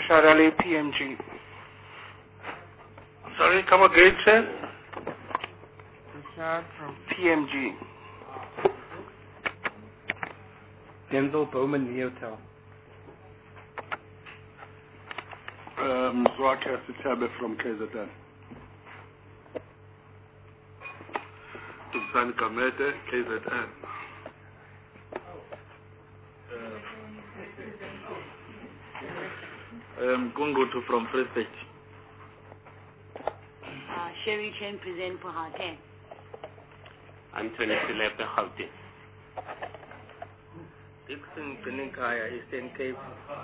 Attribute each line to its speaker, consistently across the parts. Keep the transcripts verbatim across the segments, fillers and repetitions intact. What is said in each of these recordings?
Speaker 1: Rashad Ali, P M G.
Speaker 2: Sorry, come again, sir.
Speaker 1: Rashad from P M G.
Speaker 3: Denzel Bowman, Neotel.
Speaker 4: Um, Zwaka Sitabe from K Z N.
Speaker 5: Tumsani Kamete, K Z N. Um, Kungutu from Free State.
Speaker 6: Uh, Sherry Chen, present for Gauteng.
Speaker 7: Anthony Silepe, Gauteng.
Speaker 8: Dixon Peninkaya, Eastern Cape.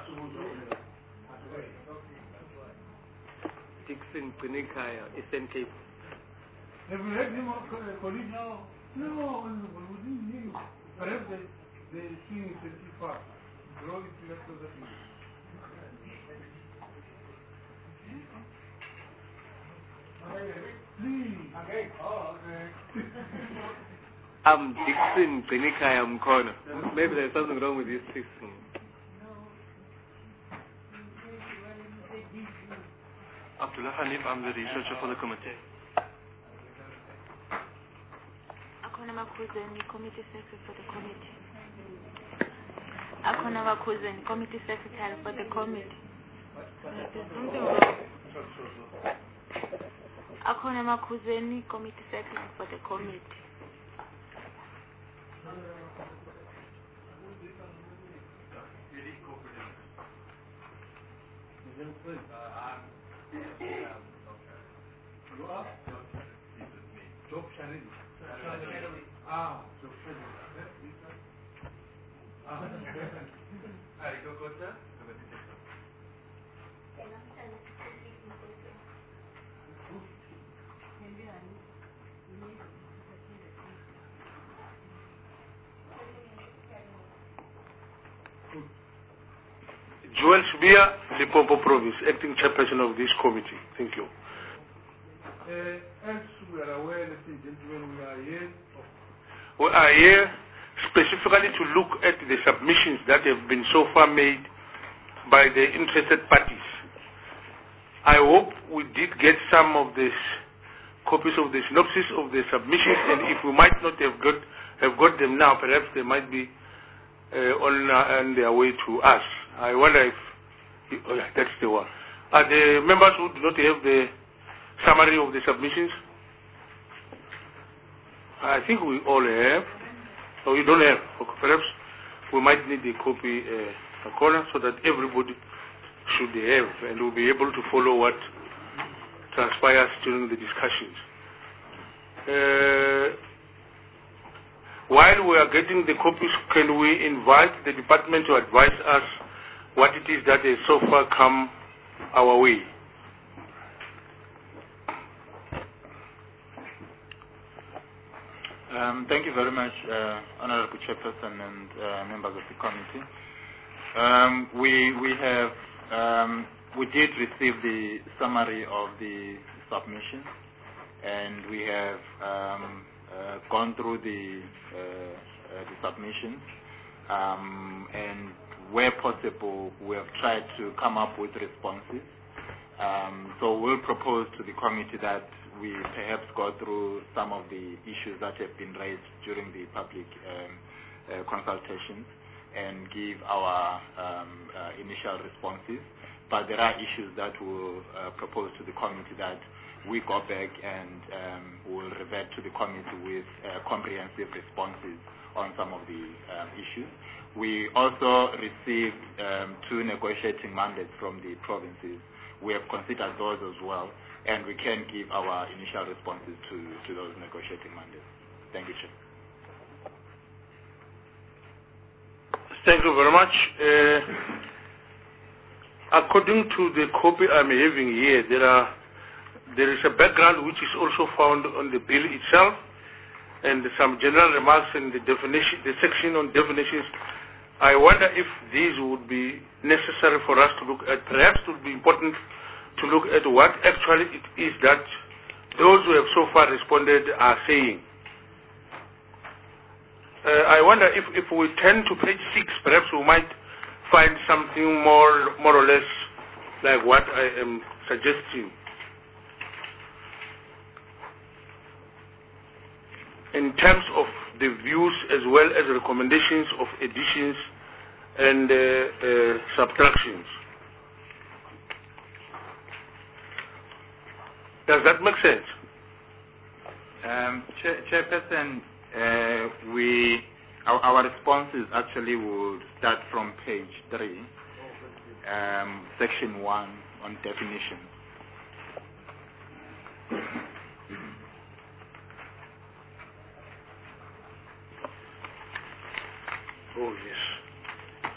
Speaker 8: Dixon Peninkaya, Eastern Cape.
Speaker 9: Have you heard him, colleague now? No, within him. Perhaps the, the scene is too far. Draw it to left of the thing. Please. Okay. Oh, okay.
Speaker 8: I'm Dixon Peninkaya Mkono. Maybe there's something wrong with this system.
Speaker 5: Abdullah Hanif, I'm the researcher for the committee.
Speaker 10: Akona Makuzeni, committee secretary for the committee. Akona Makuzeni, committee secretary for the committee. Akona Makuzeni, committee secretary for the committee.
Speaker 9: You are? Job Sharif. Ah, Job Sharif. Ah,
Speaker 2: Joel Shbia, Limpopo Province, acting chairperson of this committee. Thank you.
Speaker 9: Uh, as we are aware, ladies and gentlemen, we are here.
Speaker 2: We are here specifically to look at the submissions that have been so far made by the interested parties. I hope we did get some of these copies of the synopsis of the submissions, and if we might not have got have got them now, perhaps they might be uh, on, uh, on their way to us. I wonder if oh yeah, that's the one. Are the members who do not have the summary of the submissions? I think we all have. So you don't have. Okay, perhaps we might need a copy uh, a corner so that everybody should have, and we'll be able to follow what transpires during the discussions. Uh, while we are getting the copies, can we invite the department to advise us what it is that has so far come our way?
Speaker 5: Um, thank you very much, uh, Honorable Chairperson and uh, members of the committee. Um, we we have um, we did receive the summary of the submission, and we have um, uh, gone through the uh, uh, the submissions, um, and where possible, we have tried to come up with responses. Um, so we'll propose to the committee that we perhaps go through some of the issues that have been raised during the public um, uh, consultations and give our um, uh, initial responses. But there are issues that we'll uh, propose to the committee that we go back and um, we'll revert to the committee with uh, comprehensive responses on some of the um, issues. We also received um, two negotiating mandates from the provinces. We have considered those as well, and we can give our initial responses to, to those negotiating mandates. Thank you, Chair.
Speaker 2: Thank you very much. Uh, according to the copy I'm having here, there are there is a background which is also found on the bill itself, and some general remarks in the definition, the section on definitions. I wonder if these would be necessary for us to look at. Perhaps it would be important to look at what actually it is that those who have so far responded are saying. Uh, I wonder if, if we turn to page six, perhaps we might find something more, more or less like what I am suggesting. In terms of the views as well as recommendations of additions and uh, uh, subtractions. Does that make sense?
Speaker 5: Um, Chair, Chairperson, uh, we our, our responses actually would start from page three, um, section one on definitions.
Speaker 2: Oh yes.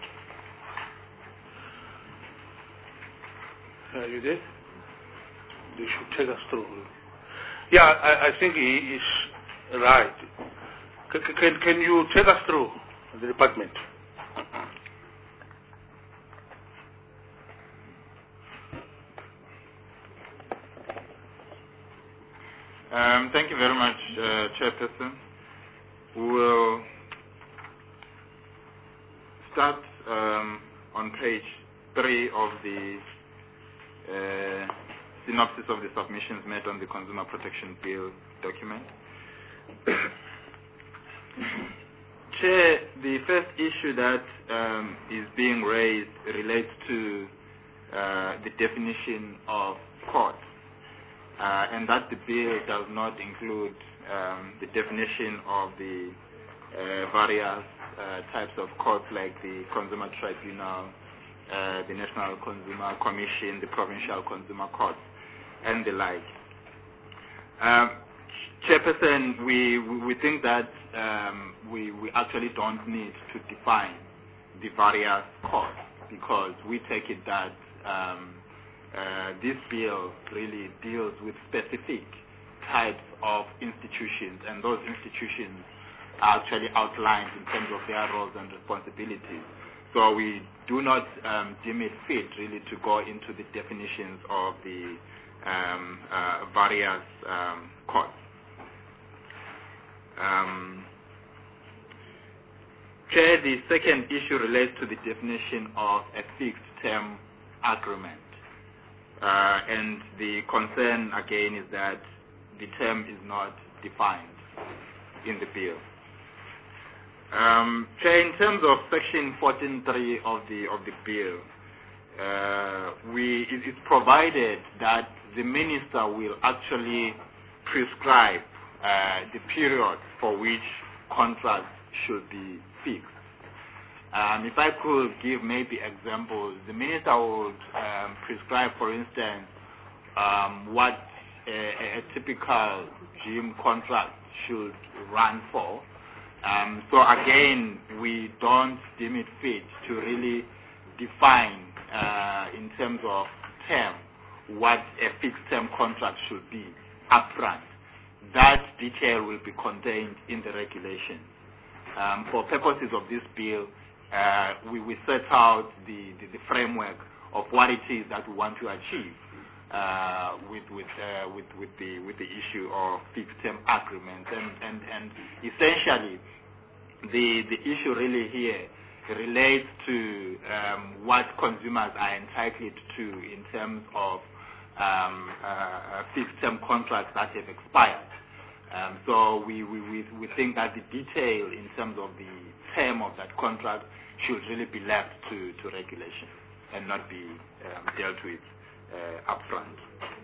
Speaker 2: Are you there? They should take us through. Yeah, I, I think he is right. C can, can you take us through the department?
Speaker 5: Um, thank you very much, uh, Chairperson. We will start um, on page three of the uh, synopsis of the submissions made on the Consumer Protection Bill document. Chair, the first issue that um, is being raised relates to uh, the definition of court, uh, and that the bill does not include um, the definition of the uh, various uh, types of courts like the Consumer Tribunal, uh, the National Consumer Commission, the Provincial Consumer Court, and the like. Um, Chairperson, we, we think that um, we, we actually don't need to define the various courts because we take it that um, uh, this bill really deals with specific types of institutions, and those institutions are actually outlined in terms of their roles and responsibilities. So we do not um, deem it fit really to go into the definitions of the um, uh, various um, courts. Um, Chair, the second issue relates to the definition of a fixed term agreement. Uh, and the concern again is that the term is not defined in the bill. Um, Chair, in terms of section fourteen point three of the of the bill, uh, we it is provided that the minister will actually prescribe uh, the period for which contracts should be fixed. Um, if I could give maybe examples, the minister would um, prescribe, for instance, um, what a, a typical gym contract should run for. Um, so again, we don't deem it fit to really define uh, in terms of term what a fixed term contract should be upfront. That detail will be contained in the regulations. Um, for purposes of this bill, uh, we, we set out the, the, the framework of what it is that we want to achieve uh, with with, uh, with with the with the issue of fixed term agreements, and, and, and essentially the the issue really here relates to um, what consumers are entitled to in terms of um, uh, fixed term contracts that have expired. Um, so we, we, we, we think that the detail in terms of the term of that contract should really be left to, to regulation and not be um, dealt with uh, upfront.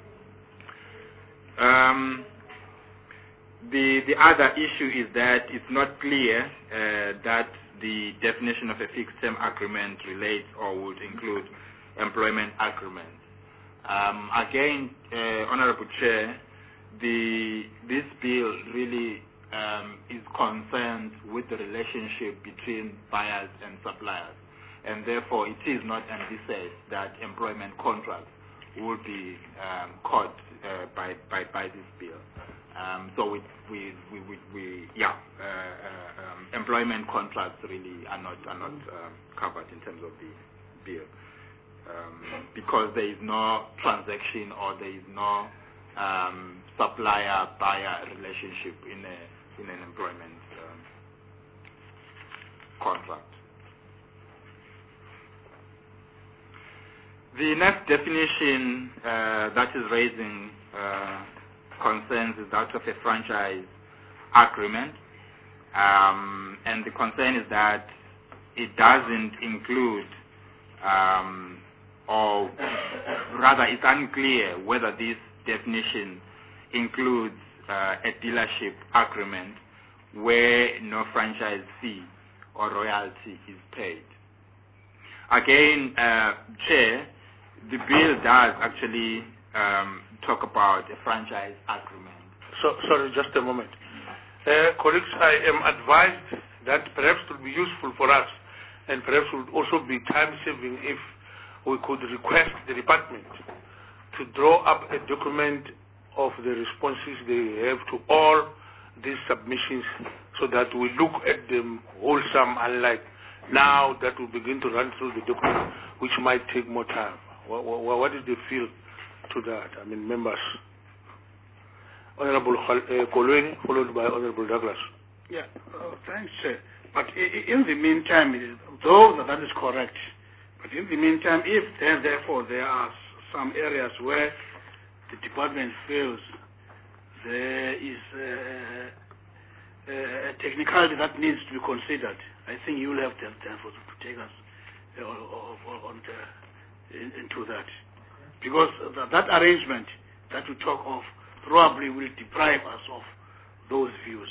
Speaker 5: Um, the, the other issue is that it's not clear uh, that the definition of a fixed term agreement relates or would include employment agreements. Um, again, uh, Honorable Chair, The, this bill really um, is concerned with the relationship between buyers and suppliers, and therefore it is not envisaged that employment contracts will be um, caught uh, by, by by this bill. Um, so we we we, we, we yeah uh, uh, um, employment contracts really are not are not um, covered in terms of the bill um, because there is no transaction or there is no Um, supplier-buyer relationship in a in an employment um, contract. The next definition uh, that is raising uh, concerns is that of a franchise agreement. Um, and the concern is that it doesn't include, um, or rather it's unclear whether this definition includes uh, a dealership agreement where no franchise fee or royalty is paid. Again, uh, Chair, the bill does actually um, talk about a franchise agreement.
Speaker 2: So, sorry, just a moment. Uh, colleagues, I am advised that perhaps it would be useful for us and perhaps would also be time-saving if we could request the department to draw up a document of the responses they have to all these submissions so that we look at them wholesome, unlike now that we begin to run through the document, which might take more time. What, what, what did they feel to that? I mean, members. Honorable Kolweni, followed by Honorable Douglas.
Speaker 9: Yeah, uh, thanks, Chair. But in the meantime, though that is correct, but in the meantime, if there, therefore there are some areas where the department feels there is a, a technicality that needs to be considered, I think you will have to have time for to take us uh, on the, in, into that. Because that, that arrangement that we talk of probably will deprive us of those views.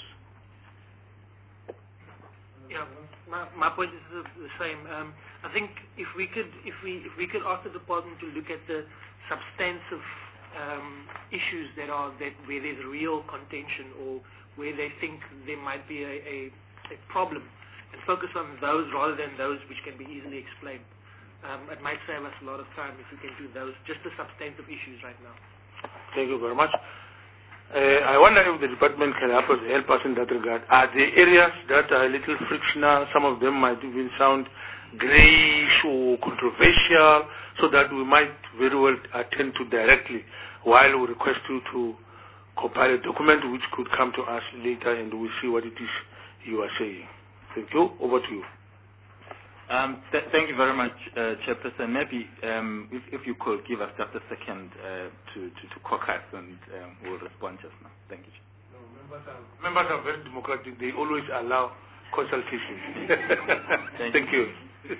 Speaker 11: Yeah, my, my point is the, the same. Um, I think if we could, if we, if we could ask the department to look at the substantive um, issues that are that where there's real contention or where they think there might be a, a, a problem, and focus on those rather than those which can be easily explained. Um, it might save us a lot of time if we can do those, just the substantive issues right now.
Speaker 2: Thank you very much. Uh, I wonder if the department can help us, help us in that regard. Are there areas that are a little frictional? Some of them might even sound grayish or controversial, so that we might very well attend to directly while we request you to compile a document which could come to us later and we see what it is you are saying. Thank you. Over to you.
Speaker 5: Um, th thank you very much, uh, Chairperson. Maybe um, if, if you could give us just a second uh, to, to, to caucus and um, we'll respond just now. Thank you.
Speaker 2: No, members, are, members are very democratic. They always allow consultation.
Speaker 5: Thank,
Speaker 2: Thank you. you.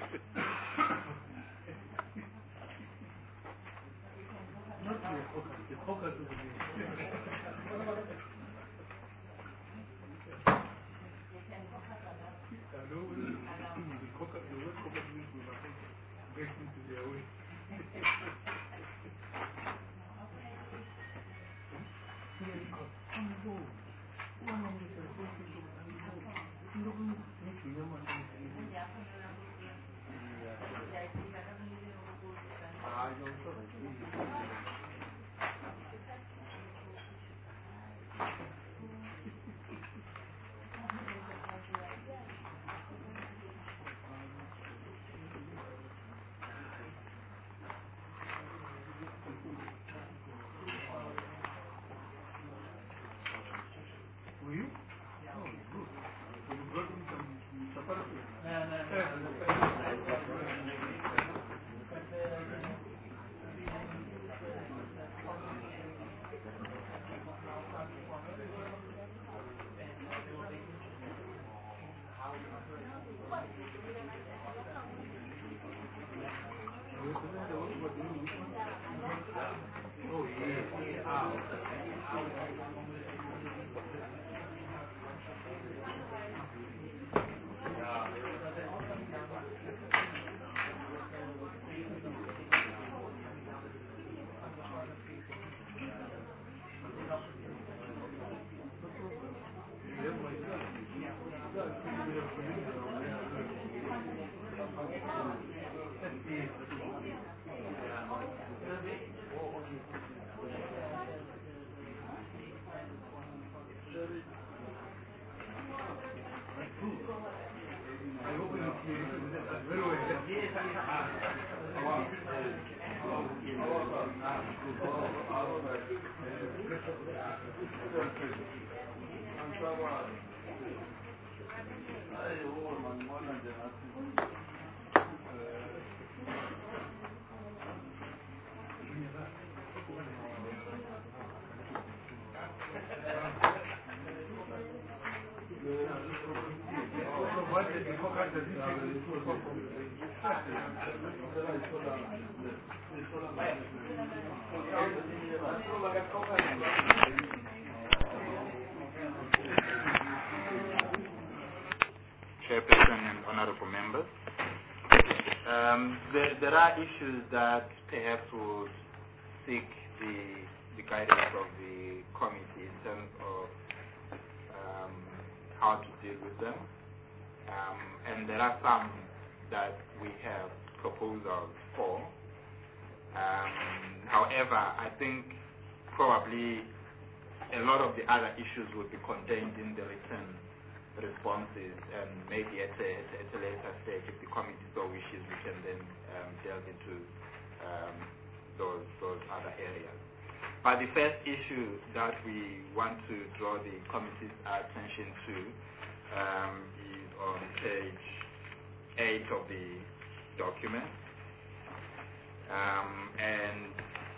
Speaker 5: Chairperson and honorable members. Um, there, there are issues that perhaps would seek the, the guidance of the committee in terms of um, how to deal with them. Um, and there are some that we have proposals for. Um, however, I think probably a lot of the other issues would be contained in the written responses, and maybe at a, at a later stage, if the committee so wishes, we can then um, delve into um, those, those other areas. But the first issue that we want to draw the committee's attention to um, is on page eight of the document. Um, and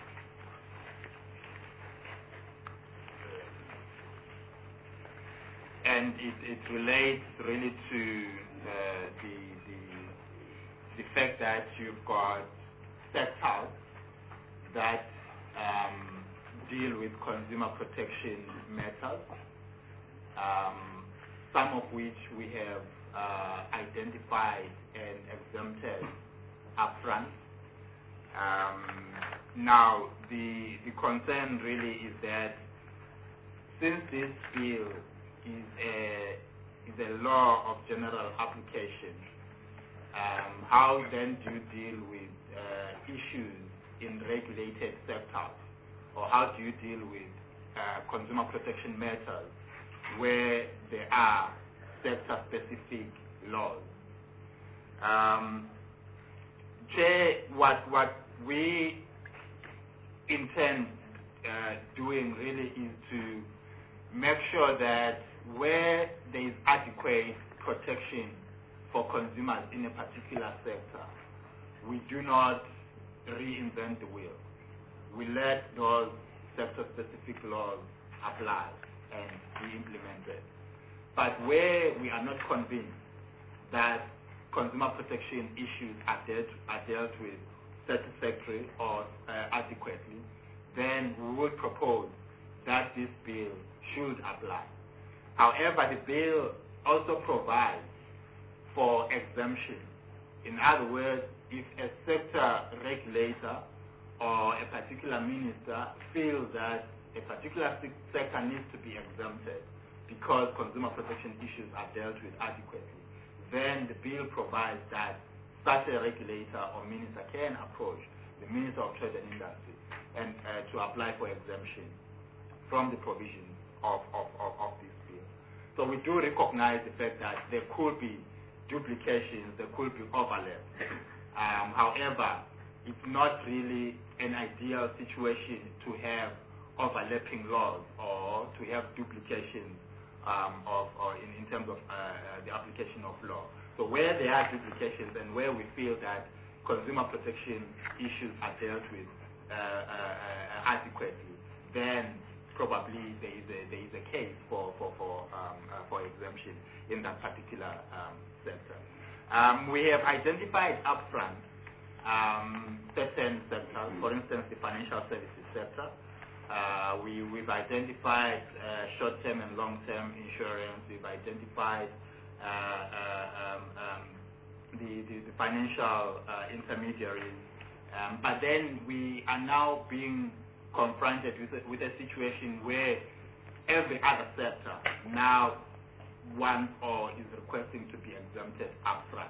Speaker 5: And it, it relates really to uh, the, the, the fact that you've got sectors that um, deal with consumer protection matters, um, some of which we have uh, identified and exempted upfront. Um, now, the, the concern really is that since this bill is a, is a law of general application, um, how then do you deal with uh, issues in regulated sectors, or how do you deal with uh, consumer protection matters where there are sector-specific laws? Um, Chair, what, what we intend uh, doing really is to make sure that where there is adequate protection for consumers in a particular sector, we do not reinvent the wheel. We let those sector-specific laws apply and be implemented. But where we are not convinced that consumer protection issues are dealt, are dealt with satisfactorily or uh, adequately, then we would propose that this bill should apply. However, the bill also provides for exemption. In other words, if a sector regulator or a particular minister feels that a particular sector needs to be exempted because consumer protection issues are dealt with adequately, then the bill provides that such a regulator or minister can approach the Minister of Trade and Industry and uh, to apply for exemption from the provisions of, of, of, of this bill. So we do recognize the fact that there could be duplications, there could be overlap. Um, however, it's not really an ideal situation to have overlapping laws or to have duplications um, of, or in, in terms of uh, the application of law. So where there are duplications and where we feel that consumer protection issues are dealt with uh, uh, adequately, then probably there is a, there is a case for, for, for, um, uh, for exemption in that particular um, sector. Um, we have identified upfront um, certain sectors, for instance, the financial services sector. Uh, we, we've identified uh, short-term and long-term insurance. We've identified uh, uh, um, um, the, the, the financial uh, intermediaries. Um, but then we are now being confronted with a, with a situation where every other sector now wants or is requesting to be exempted upfront.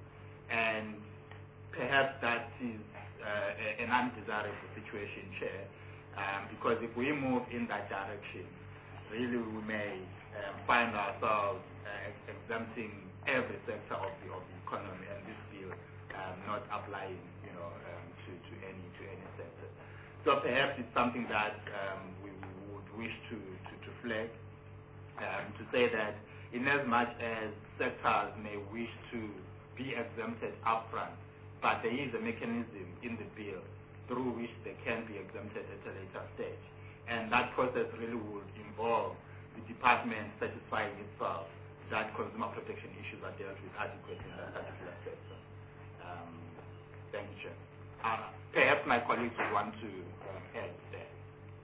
Speaker 5: And perhaps that is uh, an undesirable situation, Chair, um, because if we move in that direction, really we may um, find ourselves uh, exempting every sector of the, of the economy, and this bill um, not applying, you know, um, to, to any to any sector. So perhaps it's something that um, we would wish to, to, to flag, um, to say that in as much as sectors may wish to be exempted upfront, but there is a mechanism in the bill through which they can be exempted at a later stage. And that process really would involve the department satisfying itself that consumer protection issues are dealt with adequately in that particular sector. Um, thank you, Chair. Uh, perhaps my colleagues would want to uh, add there.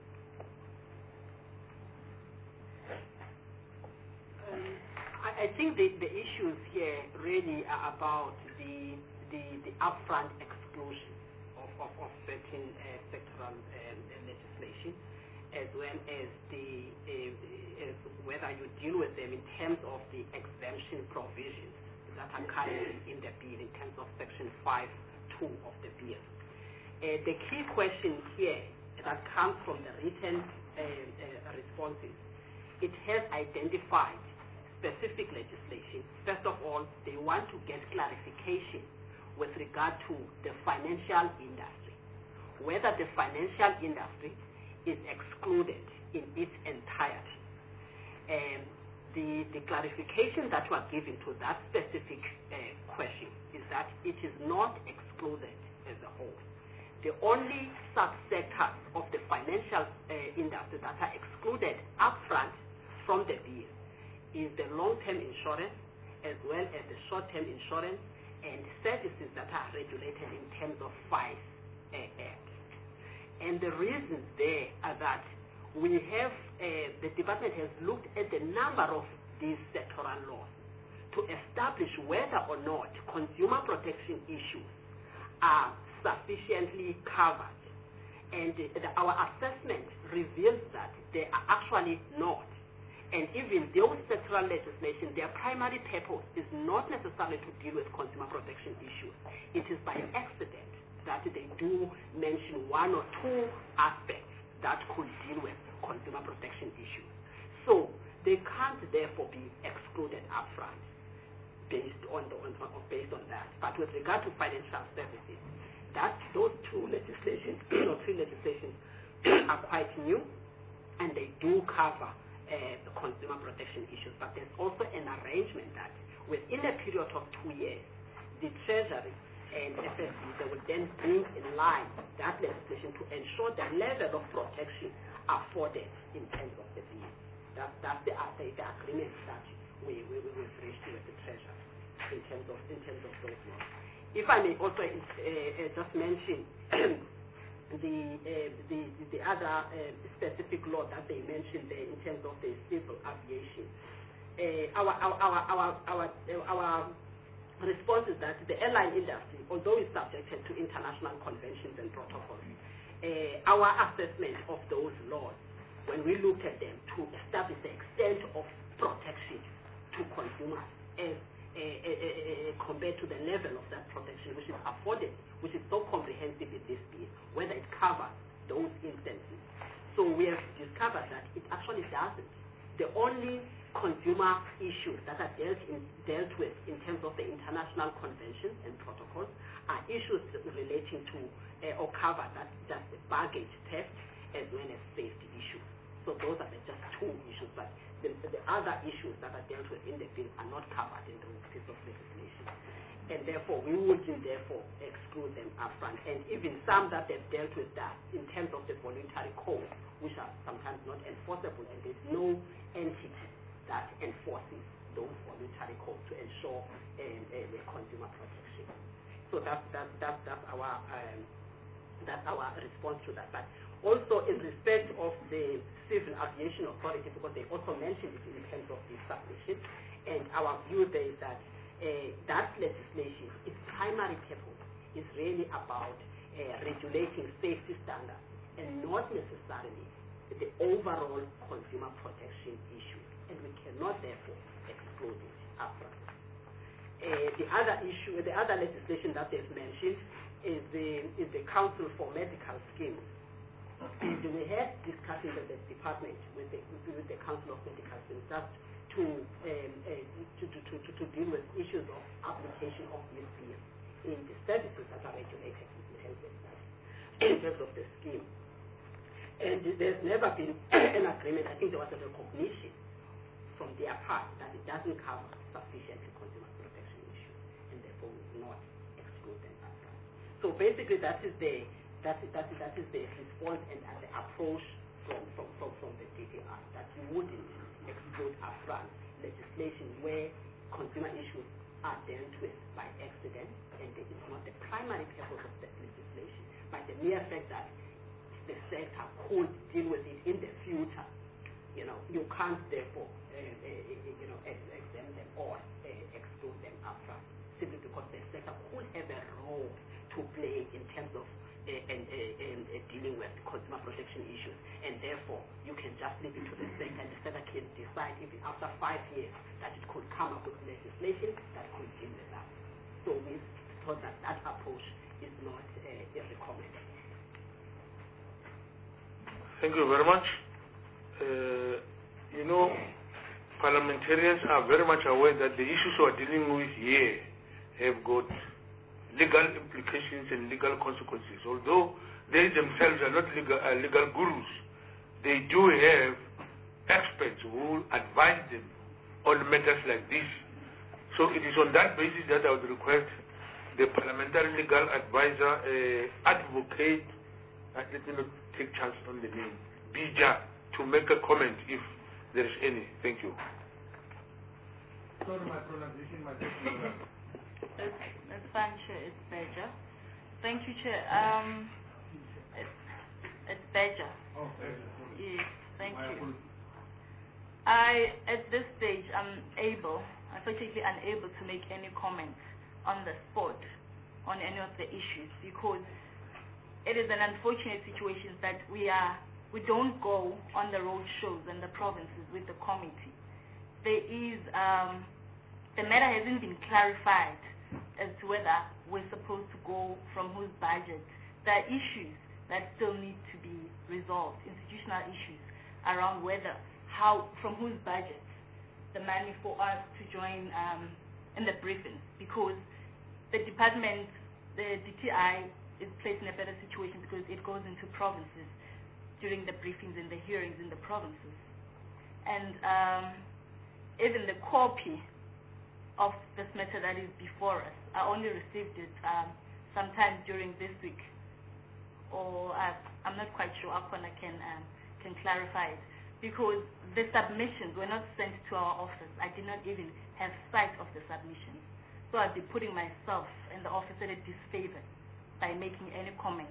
Speaker 12: Um, I, I think the, the issues here really are about the the, the upfront exclusion of, of, of certain uh, sectoral um, legislation, as well as the uh, as whether you deal with them in terms of the exemption provisions that are currently in the bill in terms of Section five two of the bill. Uh, the key question here that comes from the written uh, uh, responses, it has identified specific legislation. First of all, they want to get clarification with regard to the financial industry, whether the financial industry is excluded in its entirety. And the, the clarification that we are giving to that specific uh, question is that it is not excluded as a whole. The only subsectors of the financial uh, industry that are excluded upfront from the bill is the long-term insurance as well as the short-term insurance and services that are regulated in terms of five uh, Act. And the reasons there are that we have, uh, the department has looked at the number of these sectoral laws to establish whether or not consumer protection issues are sufficiently covered. And uh, the, our assessment reveals that they are actually not. And even those sectoral legislation, their primary purpose is not necessarily to deal with consumer protection issues. It is by accident that they do mention one or two aspects that could deal with consumer protection issues. So they can't therefore be excluded upfront based on, the, on, on based on that. But with regard to financial services, that those two legislations or three legislations are quite new, and they do cover Uh, the consumer protection issues, but there's also an arrangement that within a period of two years, the Treasury and F S B, they will then bring in line that legislation to ensure the level of protection afforded in terms of the bill. That, that's the, uh, the agreement that we, we, we will reach with the Treasury in terms of in terms of those laws. If I may also uh, uh, just mention The, uh, the the other uh, specific law that they mentioned there in terms of the civil aviation, uh, our, our our our our our response is that the airline industry, although it's subjected to international conventions and protocols, uh, our assessment of those laws, when we looked at them to establish the extent of protection to consumers as uh, uh, uh, compared to the level of that protection which is afforded, which is so comprehensive in this bill, whether it covers those instances. So we have discovered that it actually doesn't. The only consumer issues that are dealt, in, dealt with in terms of the international conventions and protocols are issues relating to uh, or cover that just the baggage theft as well as safety issues. So those are the just two issues, but the, the other issues that are dealt with in the bill are not covered in those pieces of legislation. And therefore, we wouldn't therefore exclude them upfront. And even some that they've dealt with that in terms of the voluntary code, which are sometimes not enforceable, and there's no entity that enforces those voluntary codes to ensure uh, uh, the consumer protection. So that's that's that's, that's our um, that's our response to that. But also in respect of the Civil Aviation Authority, because they also mentioned it in terms of the submission, and our view there is that Uh, that legislation, its primary purpose is really about uh, regulating safety standards and not necessarily the overall consumer protection issue. And we cannot therefore exclude it upfront. Uh, the other issue, the other legislation that they've mentioned is the, is the Council for Medical Schemes. We had discussions at the department with the, with the Council of Medical Schemes just to, um, uh, to, to, to, to deal with issues of application of this bill in the services that are regulated in terms of that, in terms of the scheme. And there's never been an agreement. I think there was a recognition from their part that it doesn't cover sufficiently consumer protection issues, and therefore we will not exclude them upfront. So basically, that is the that is, that is, that is the response and, and the approach from, from, from, from the D P R, that we wouldn't exclude upfront legislation where consumer issues are dealt with by accident, and it is not the primary purpose of that legislation, but the mere fact that the sector could deal with it in the future. You know, you can't therefore, uh, uh, you know, exempt them or uh, exclude them upfront, simply because the sector could have a role to play in terms of uh, and, uh, and, uh, dealing with consumer protection issues, and therefore you can just leave it to the sector, and the sector can decide if after five years that it could come up with legislation that could deal with that. So we thought that that approach is not uh, recommended.
Speaker 2: Thank you very much. Uh, you know, parliamentarians are very much aware that the issues we are dealing with here have got legal implications and legal consequences. Although they themselves are not legal, uh, legal gurus, they do have experts who advise them on matters like this. So it is on that basis that I would request the parliamentary legal advisor, uh, advocate, uh, let me not take chance on the name, Bija, to make a comment if there is any. Thank you.
Speaker 13: Sorry, my pronunciation might be
Speaker 10: That's, that's fine, Chair. It's Beja. Thank you, Chair. Um, it's, it's Beja.
Speaker 13: Oh, Beja.
Speaker 10: Yes, thank
Speaker 13: my
Speaker 10: you. I, at this stage, I'm able, unfortunately unable to make any comments on the spot on any of the issues, because it is an unfortunate situation that we are we don't go on the road shows and the provinces with the committee. There is, um, the matter hasn't been clarified as to whether we're supposed to go from whose budget. There are issues that still need to be resolved, institutional issues around whether, how, from whose budget the money for us to join um, in the briefings, because the department, the D T I, is placed in a better situation because it goes into provinces during the briefings and the hearings in the provinces. And um, even the copy of this matter that is before us, I only received it um, sometime during this week, or uh, I'm not quite sure. Akona can um, can clarify it, because the submissions were not sent to our office. I did not even have sight of the submissions, so I'd be putting myself and the office at a disfavor by making any comment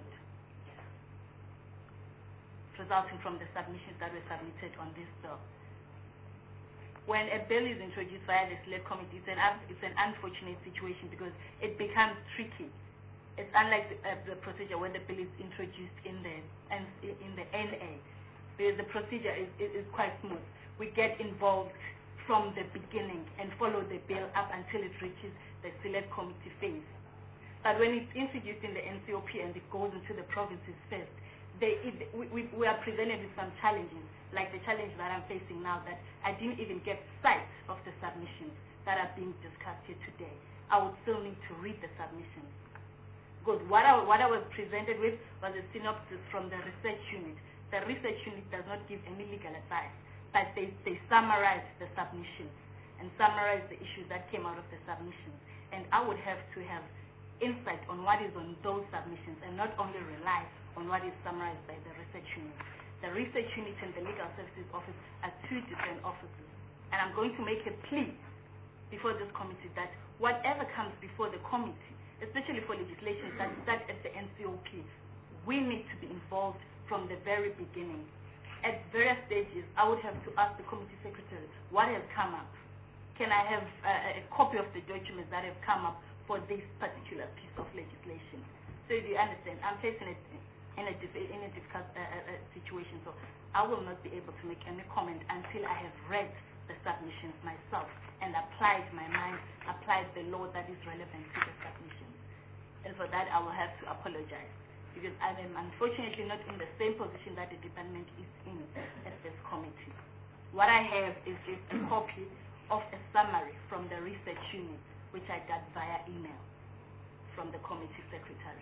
Speaker 10: resulting from the submissions that were submitted on this bill. When a bill is introduced via the select committee, it's an, it's an unfortunate situation because it becomes tricky. It's unlike the, uh, the procedure when the bill is introduced in the in the N A, because the procedure is, is, is quite smooth. We get involved from the beginning and follow the bill up until it reaches the select committee phase. But when it's introduced in the N C O P and it goes into the provinces first, They, it, we, we are presented with some challenges, like the challenge that I'm facing now, that I didn't even get sight of the submissions that are being discussed here today. I would still need to read the submissions. Because what I, what I was presented with was a synopsis from the research unit. The research unit does not give any legal advice, but they, they summarize the submissions and summarize the issues that came out of the submissions. And I would have to have insight on what is on those submissions and not only rely on what is summarized by the research unit. The research unit and the legal services office are two different offices. And I'm going to make a plea before this committee that whatever comes before the committee, especially for legislation that start at the N C O P, we need to be involved from the very beginning. At various stages, I would have to ask the committee secretary, what has come up? Can I have uh, a copy of the documents that have come up for this particular piece of legislation? So do you understand? I'm facing it in a, in a difficult uh, uh, situation, so I will not be able to make any comment until I have read the submissions myself and applied my mind, applied the law that is relevant to the submissions. And for that, I will have to apologize, because I am unfortunately not in the same position that the department is in at this committee. What I have is just a copy of a summary from the research unit, which I got via email from the committee secretary.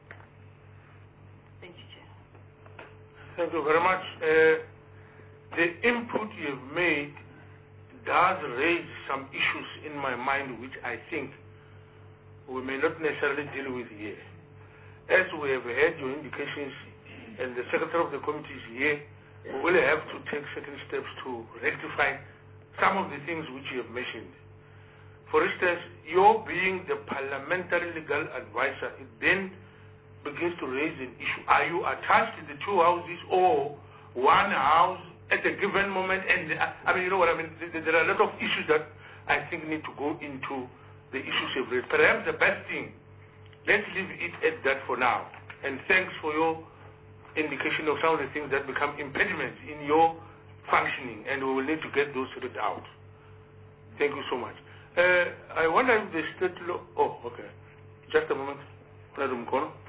Speaker 10: Thank you, Chair.
Speaker 2: Thank you very much. Uh, the input you've made does raise some issues in my mind which I think we may not necessarily deal with here. As we have heard your indications and the secretary of the committee is here, we will have to take certain steps to rectify some of the things which you have mentioned. For instance, your being the parliamentary legal advisor, it then begins to raise an issue. Are you attached to the two houses or one house at a given moment? And I mean, you know what I mean? There are a lot of issues that I think need to go into the issues you've raised. Perhaps the best thing, let's leave it at that for now. And thanks for your indication of some of the things that become impediments in your functioning, and we will need to get those sorted out. Thank you so much. Uh, I wonder if the state law... Oh, okay. Just a moment. Sorry,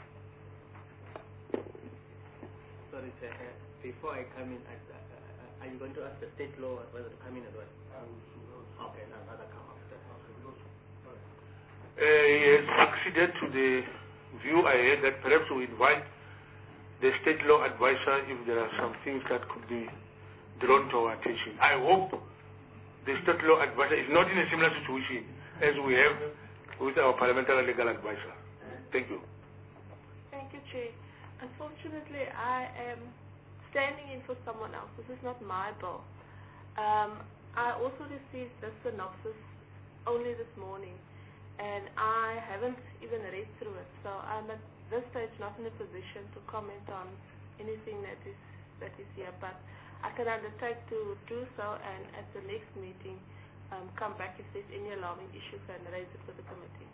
Speaker 8: sir. Uh, before I come in, uh, uh, are you going to ask the state law whether to come in as well? Okay, now rather come after.
Speaker 2: Uh, he has acceded to the view I had that perhaps we invite the state law advisor if there are some things that could be drawn to our attention. I hope the state law advisor is not in a similar situation as we have with our parliamentary legal advisor. Thank you.
Speaker 14: Thank you, Chair. Unfortunately, I am standing in for someone else. This is not my bill. Um, I also received the synopsis only this morning, and I haven't even read through it. So I'm at this stage not in a position to comment on anything that is that is here, but I can undertake to do so, and at the next meeting um, come back if there's any alarming issues and raise it with the committee.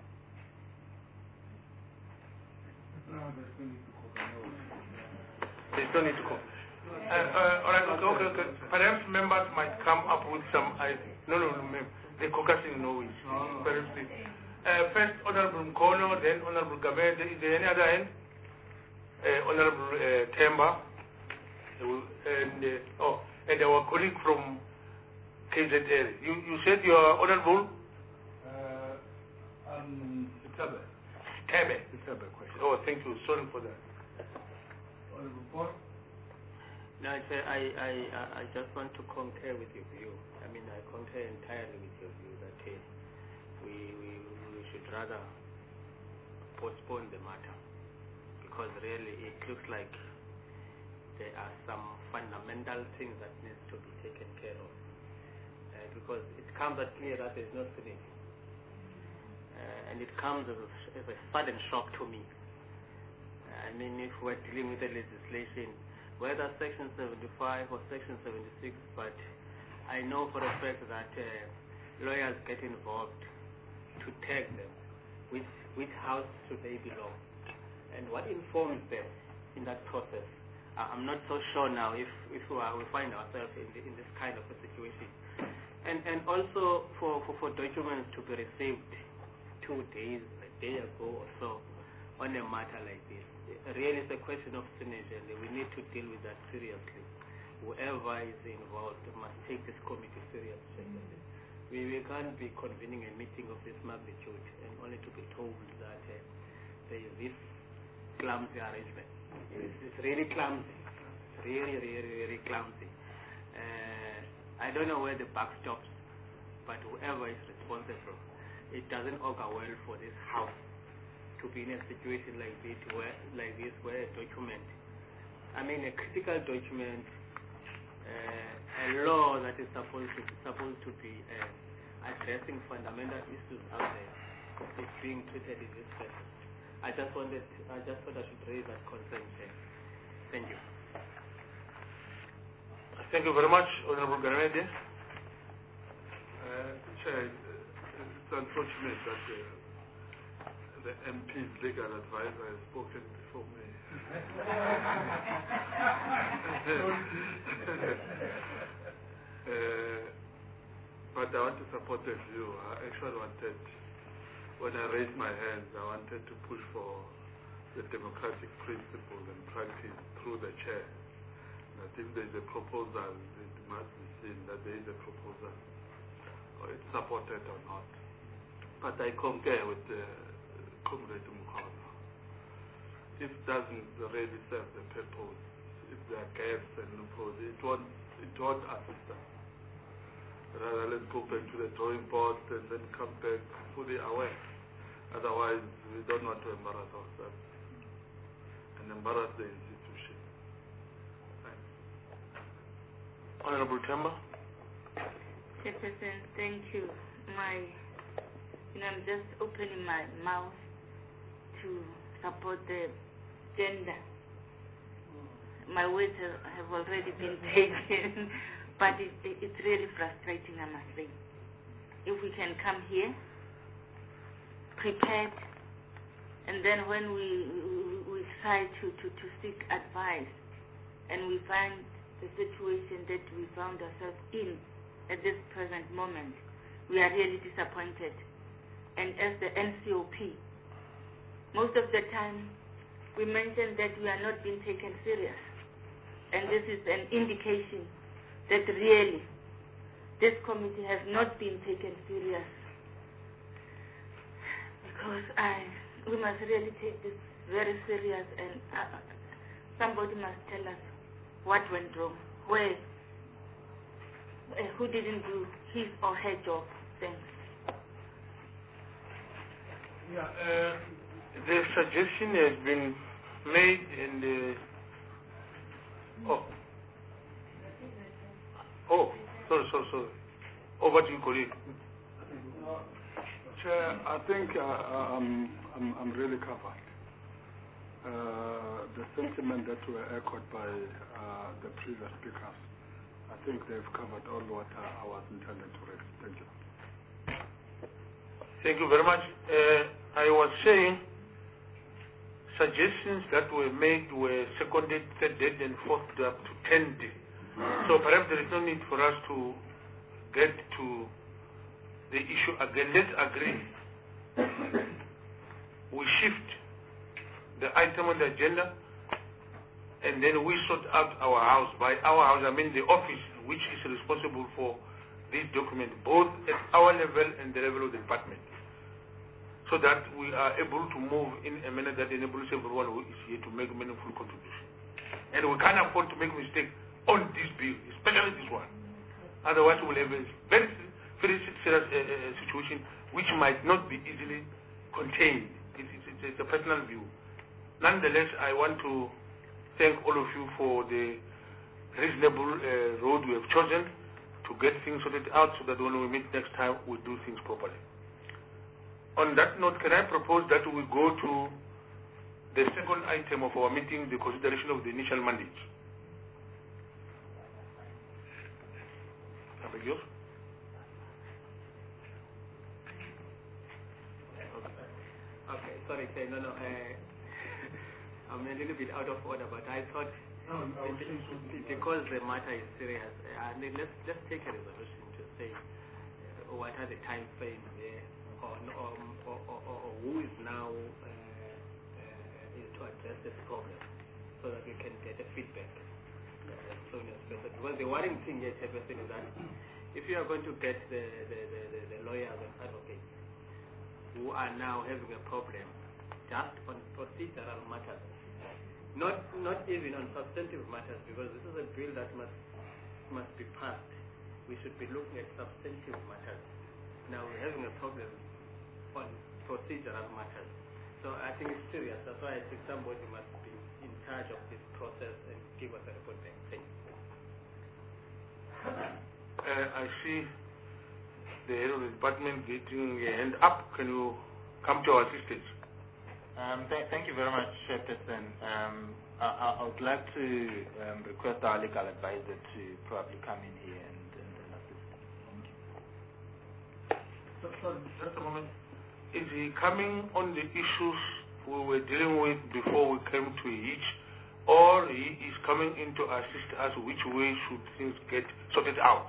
Speaker 13: No, there's no need to call.
Speaker 2: There's no need to call. Uh, uh, all right, okay, okay, okay. Perhaps members might come up with some ideas. No, no, no, ma'am. The caucusing no is. Perhaps the, uh, first, Honorable Mkono, then Honorable Gamede. Is there any other end? Uh, Honorable uh, Temba. And uh, oh, and our colleague from K Z L. You you said you are honorable.
Speaker 13: Uh, um, Tabe.
Speaker 2: Tabe. Tabe question. Oh, thank you. Sorry for that.
Speaker 13: Honorable Paul.
Speaker 8: No, sir, I, I, I just want to concur with your view. I mean, I concur entirely with your view that uh, we, we we should rather postpone the matter, because really it looks like there are some fundamental things that needs to be taken care of. Uh, because it comes out clear that there is no synergy. Uh, and it comes as a, as a sudden shock to me. Uh, I mean, if we're dealing with the legislation, whether Section seventy-five or Section seventy-six, but I know for a fact that uh, lawyers get involved to tag them. Which, which house should they belong? And what informs them in that process? I'm not so sure now if, if we, are, we find ourselves in, the, in this kind of a situation. And and also for, for, for documents to be received two days, a day ago or so, on a matter like this, really it's a question of synergy, and we need to deal with that seriously. Whoever is involved must take this committee seriously. We, we can't be convening a meeting of this magnitude and only to be told that uh, there is this clumsy arrangement. It's, it's really clumsy. It's really, really, really clumsy. Uh, I don't know where the buck stops, but whoever is responsible, it doesn't augur well for this house to be in a situation like this, where, like this, where a document, I mean, a critical document, uh, a law that is supposed to supposed to be uh, addressing fundamental issues out there, is being treated in this fashion. I just wanted, I just thought I should raise that concern here. Thank you.
Speaker 2: Thank you very much, Honorable Gamede.
Speaker 4: Uh, Chair, it's unfortunate that uh, the M P's legal advisor has spoken before me. uh, but I want to support the view. I actually wanted, when I raised my hands, I wanted to push for the democratic principles and practice through the chair. That if there is a proposal, it must be seen that there is a proposal, or it's supported or not. But I concur with uh, Comrade Mukhono. If it doesn't really serve the purpose, if there are gaps and loopholes, it won't, it won't assist us. Rather, let's go back to the drawing board and then come back fully aware. Otherwise, we don't want to embarrass ourselves and embarrass the institution. Thanks.
Speaker 2: Honorable Temba.
Speaker 6: Chairperson, thank you. My, you know, I'm just opening my mouth to support the gender. My words have, have already been taken, but it, it, it's really frustrating, I must say. If we can come here, prepared, and then when we, we, we try to, to, to seek advice, and we find the situation that we found ourselves in at this present moment, we are really disappointed. And as the N C O P, most of the time we mention that we are not being taken serious. And this is an indication that really this committee has not been taken serious. Because I, we must really take this very serious, and uh, somebody must tell us what went wrong, where, uh, who didn't do his or her job. Thanks.
Speaker 2: Yeah, uh, the suggestion has been made, and uh, oh, oh, sorry, sorry, sorry. Over to you, colleague.
Speaker 4: Chair, I think uh, I'm, I'm, I'm really covered. Uh, the sentiment that were echoed by uh, the previous speakers, I think they've covered all what uh, I was intended to raise. Thank you.
Speaker 2: Thank you very much. Uh, I was saying suggestions that were made were seconded, third date, and fourth up to ten days. So perhaps there is no need for us to get to the issue again. Let's agree. We shift the item on the agenda, and then we sort out our house. By our house, I mean the office, which is responsible for this document, both at our level and the level of the department, so that we are able to move in a manner that enables everyone who is here to make a meaningful contribution. And we can't afford to make mistakes on this bill, especially this one. Otherwise, we will have a very, very serious uh, uh, situation which might not be easily contained. It's, it's, it's a personal view. Nonetheless, I want to thank all of you for the reasonable uh, road we have chosen to get things sorted out, so that when we meet next time, we do things properly. On that note, can I propose that we go to the second item of our meeting, the consideration of the initial mandate? I beg yours?
Speaker 8: Okay, sorry, sir. No, no. Uh, I'm a little bit out of order, but I thought no, no, it, it, because the matter is serious, uh, and let's let's take a resolution to say uh, what are the time frames there, or, or, or, or, or who is now uh, uh, is to address this problem, so that we can get a feedback uh, as soon as possible. Because the worrying thing here, Chairperson, is that if you are going to get the the, the, the, the lawyers and advocates who are now having a problem just on procedural matters, not not even on substantive matters, because this is a bill that must must be passed. We should be looking at substantive matters. Now we're having a problem on procedural matters. So I think it's serious. That's why I think somebody must be in charge of this process and give us a report back. Thank you.
Speaker 2: Uh, I see the head of the department getting a hand up. Can you come to our assistance?
Speaker 5: Um, th thank you very much, Chairperson. Um, I, I would like to um, request our legal advisor to probably come in here and, and, and assist. Thank you.
Speaker 2: So, so, just a moment. Is he coming on the issues we were dealing with before we came to each, or he is coming in to assist us which way should things get sorted out?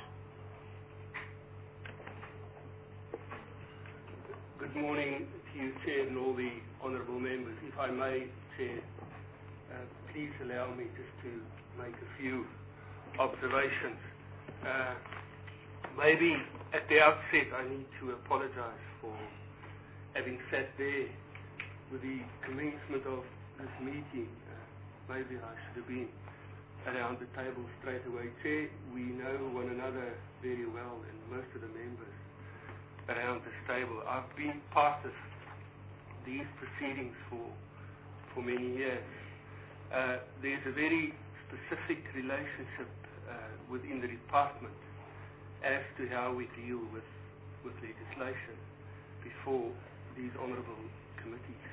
Speaker 15: Good morning to you, Chair, and all the honourable members. If I may, Chair, uh, please allow me just to make a few observations. Uh, maybe at the outset I need to apologise for having sat there with the commencement of this meeting. Uh, maybe I should have been around the table straight away. Chair, we know one another very well, and most of the members around this table. I've been part of these proceedings for for many years. Uh, there's a very specific relationship uh, within the department, as to how we deal with, with legislation before these honourable committees.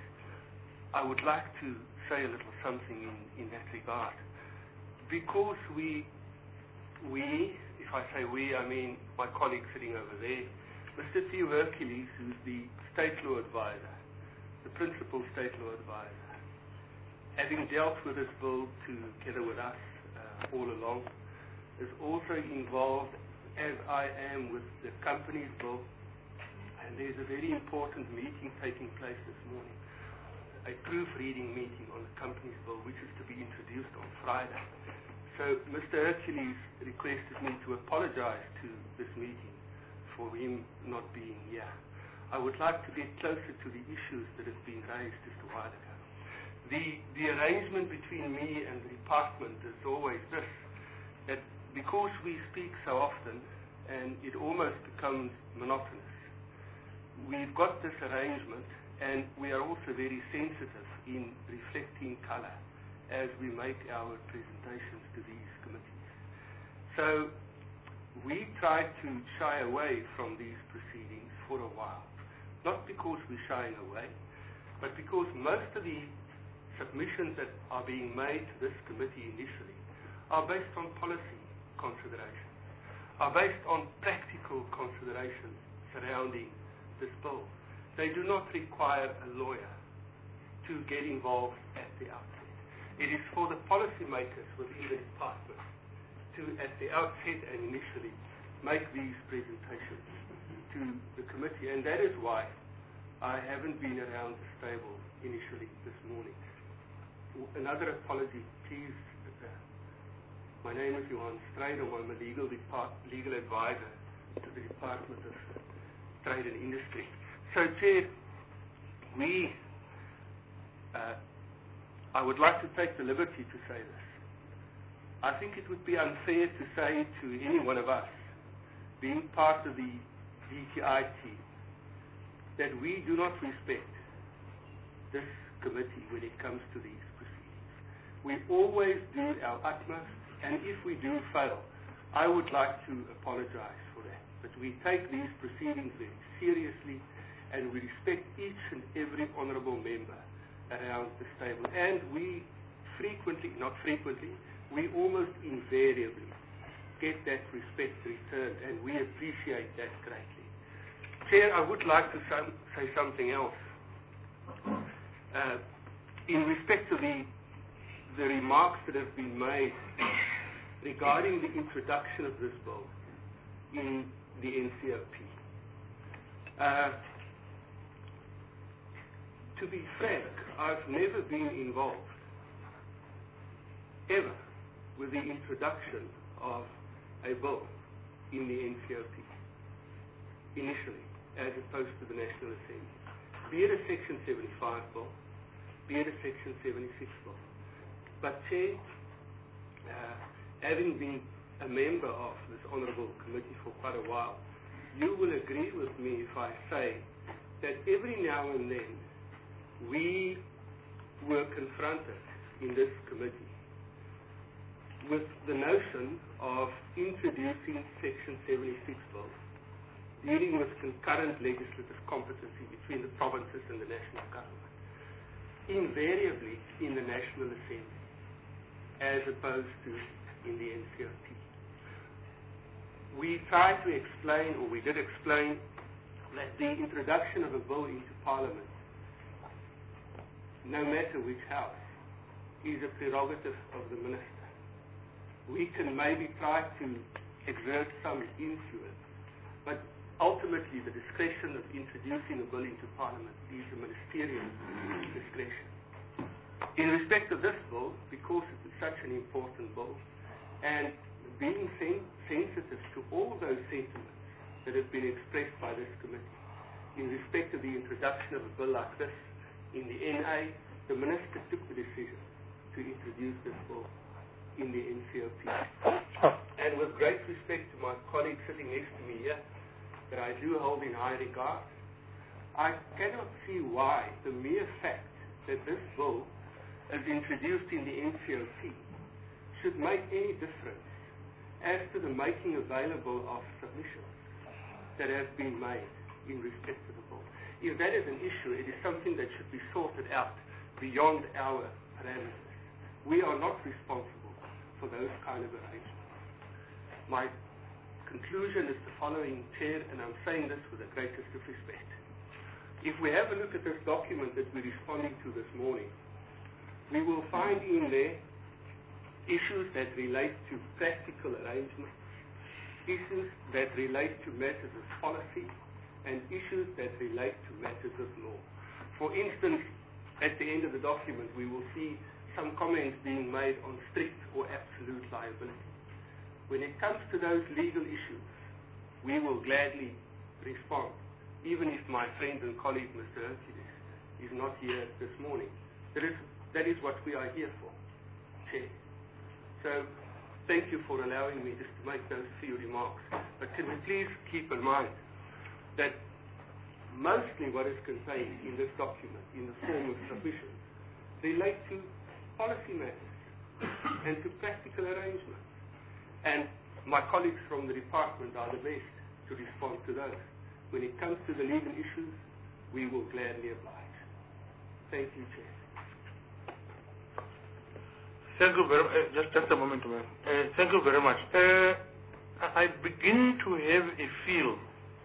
Speaker 15: I would like to say a little something in, in that regard. Because we, we, if I say we, I mean my colleague sitting over there, Mister Theo Hercules, who's the state law advisor, the principal state law advisor, having dealt with this bill together with us uh, all along, is also involved, as I am, with the company's bill. And there's a very important meeting taking place this morning, a proofreading meeting on the company's bill, which is to be introduced on Friday. So Mister Hercules requested me to apologize to this meeting for him not being here. I would like to get closer to the issues that have been raised just a while ago. The, the arrangement between me and the department is always this, that because we speak so often and it almost becomes monotonous, we've got this arrangement, and we are also very sensitive in reflecting colour as we make our presentations to these committees. So we tried to shy away from these proceedings for a while, not because we're shying away, but because most of the submissions that are being made to this committee initially are based on policy considerations, are based on practical considerations surrounding this bill. They do not require a lawyer to get involved at the outset. It is for the policymakers within the department to, at the outset and initially, make these presentations to the committee, and that is why I haven't been around the table initially this morning. Another apology, please. Uh, my name is Johan Strijdom. I'm a legal, depart legal advisor to the Department of Trade and Industry. So, Chair, we, uh, I would like to take the liberty to say this. I think it would be unfair to say to any one of us, being part of the D T I team, that we do not respect this committee when it comes to these proceedings. We always do our utmost, and if we do fail, I would like to apologize for that. But we take these proceedings very seriously, and we respect each and every honourable member around this table. And we frequently, not frequently, we almost invariably get that respect returned, and we appreciate that greatly. Chair, I would like to some, say something else. Uh, in respect to the, the remarks that have been made regarding the introduction of this bill in the N C O P. Uh, to be frank, I've never been involved, ever, with the introduction of a bill in the N C O P, initially, as opposed to the National Assembly. Be it a Section seventy-five bill, be it a Section seventy-six bill. But, Chair, uh, having been a member of this honourable committee for quite a while, you will agree with me if I say that every now and then we were confronted in this committee with the notion of introducing Section seventy-six bills dealing with concurrent legislative competency between the provinces and the national government, invariably in the National Assembly, as opposed to in the N C O P. We tried to explain, or we did explain, that the introduction of a bill into Parliament, no matter which house, is a prerogative of the minister. We can maybe try to exert some influence, but ultimately the discretion of introducing a bill into Parliament is a ministerial discretion. In respect of this bill, because it is such an important bill, and being sen sensitive to all those sentiments that have been expressed by this committee, in respect of the introduction of a bill like this in the N A, the minister took the decision to introduce this bill in the N C O P. And with great respect to my colleague sitting next to me here, that I do hold in high regard, I cannot see why the mere fact that this bill is introduced in the N C O P should make any difference as to the making available of submissions that have been made in respect to the bill. If that is an issue, it is something that should be sorted out beyond our parameters. We are not responsible for those kind of arrangements. My conclusion is the following, Chair, and I'm saying this with the greatest of respect. If we have a look at this document that we're responding to this morning, we will find in there issues that relate to practical arrangements, issues that relate to matters of policy, and issues that relate to matters of law. For instance, at the end of the document, we will see some comments being made on strict or absolute liability. When it comes to those legal issues, we will gladly respond, even if my friend and colleague, Mister Hercules, is not here this morning. That is, that is what we are here for, Chair. So, thank you for allowing me just to make those few remarks. But can we please keep in mind that mostly what is contained in this document, in the form of submissions, relate to policy matters and to practical arrangements. And my colleagues from the department are the best to respond to those. When it comes to the legal issues, we will gladly oblige. Thank you, Chair.
Speaker 2: Thank you very much. Uh, just, just a moment, ma'am. Uh, thank you very much. Uh, I begin to have a feel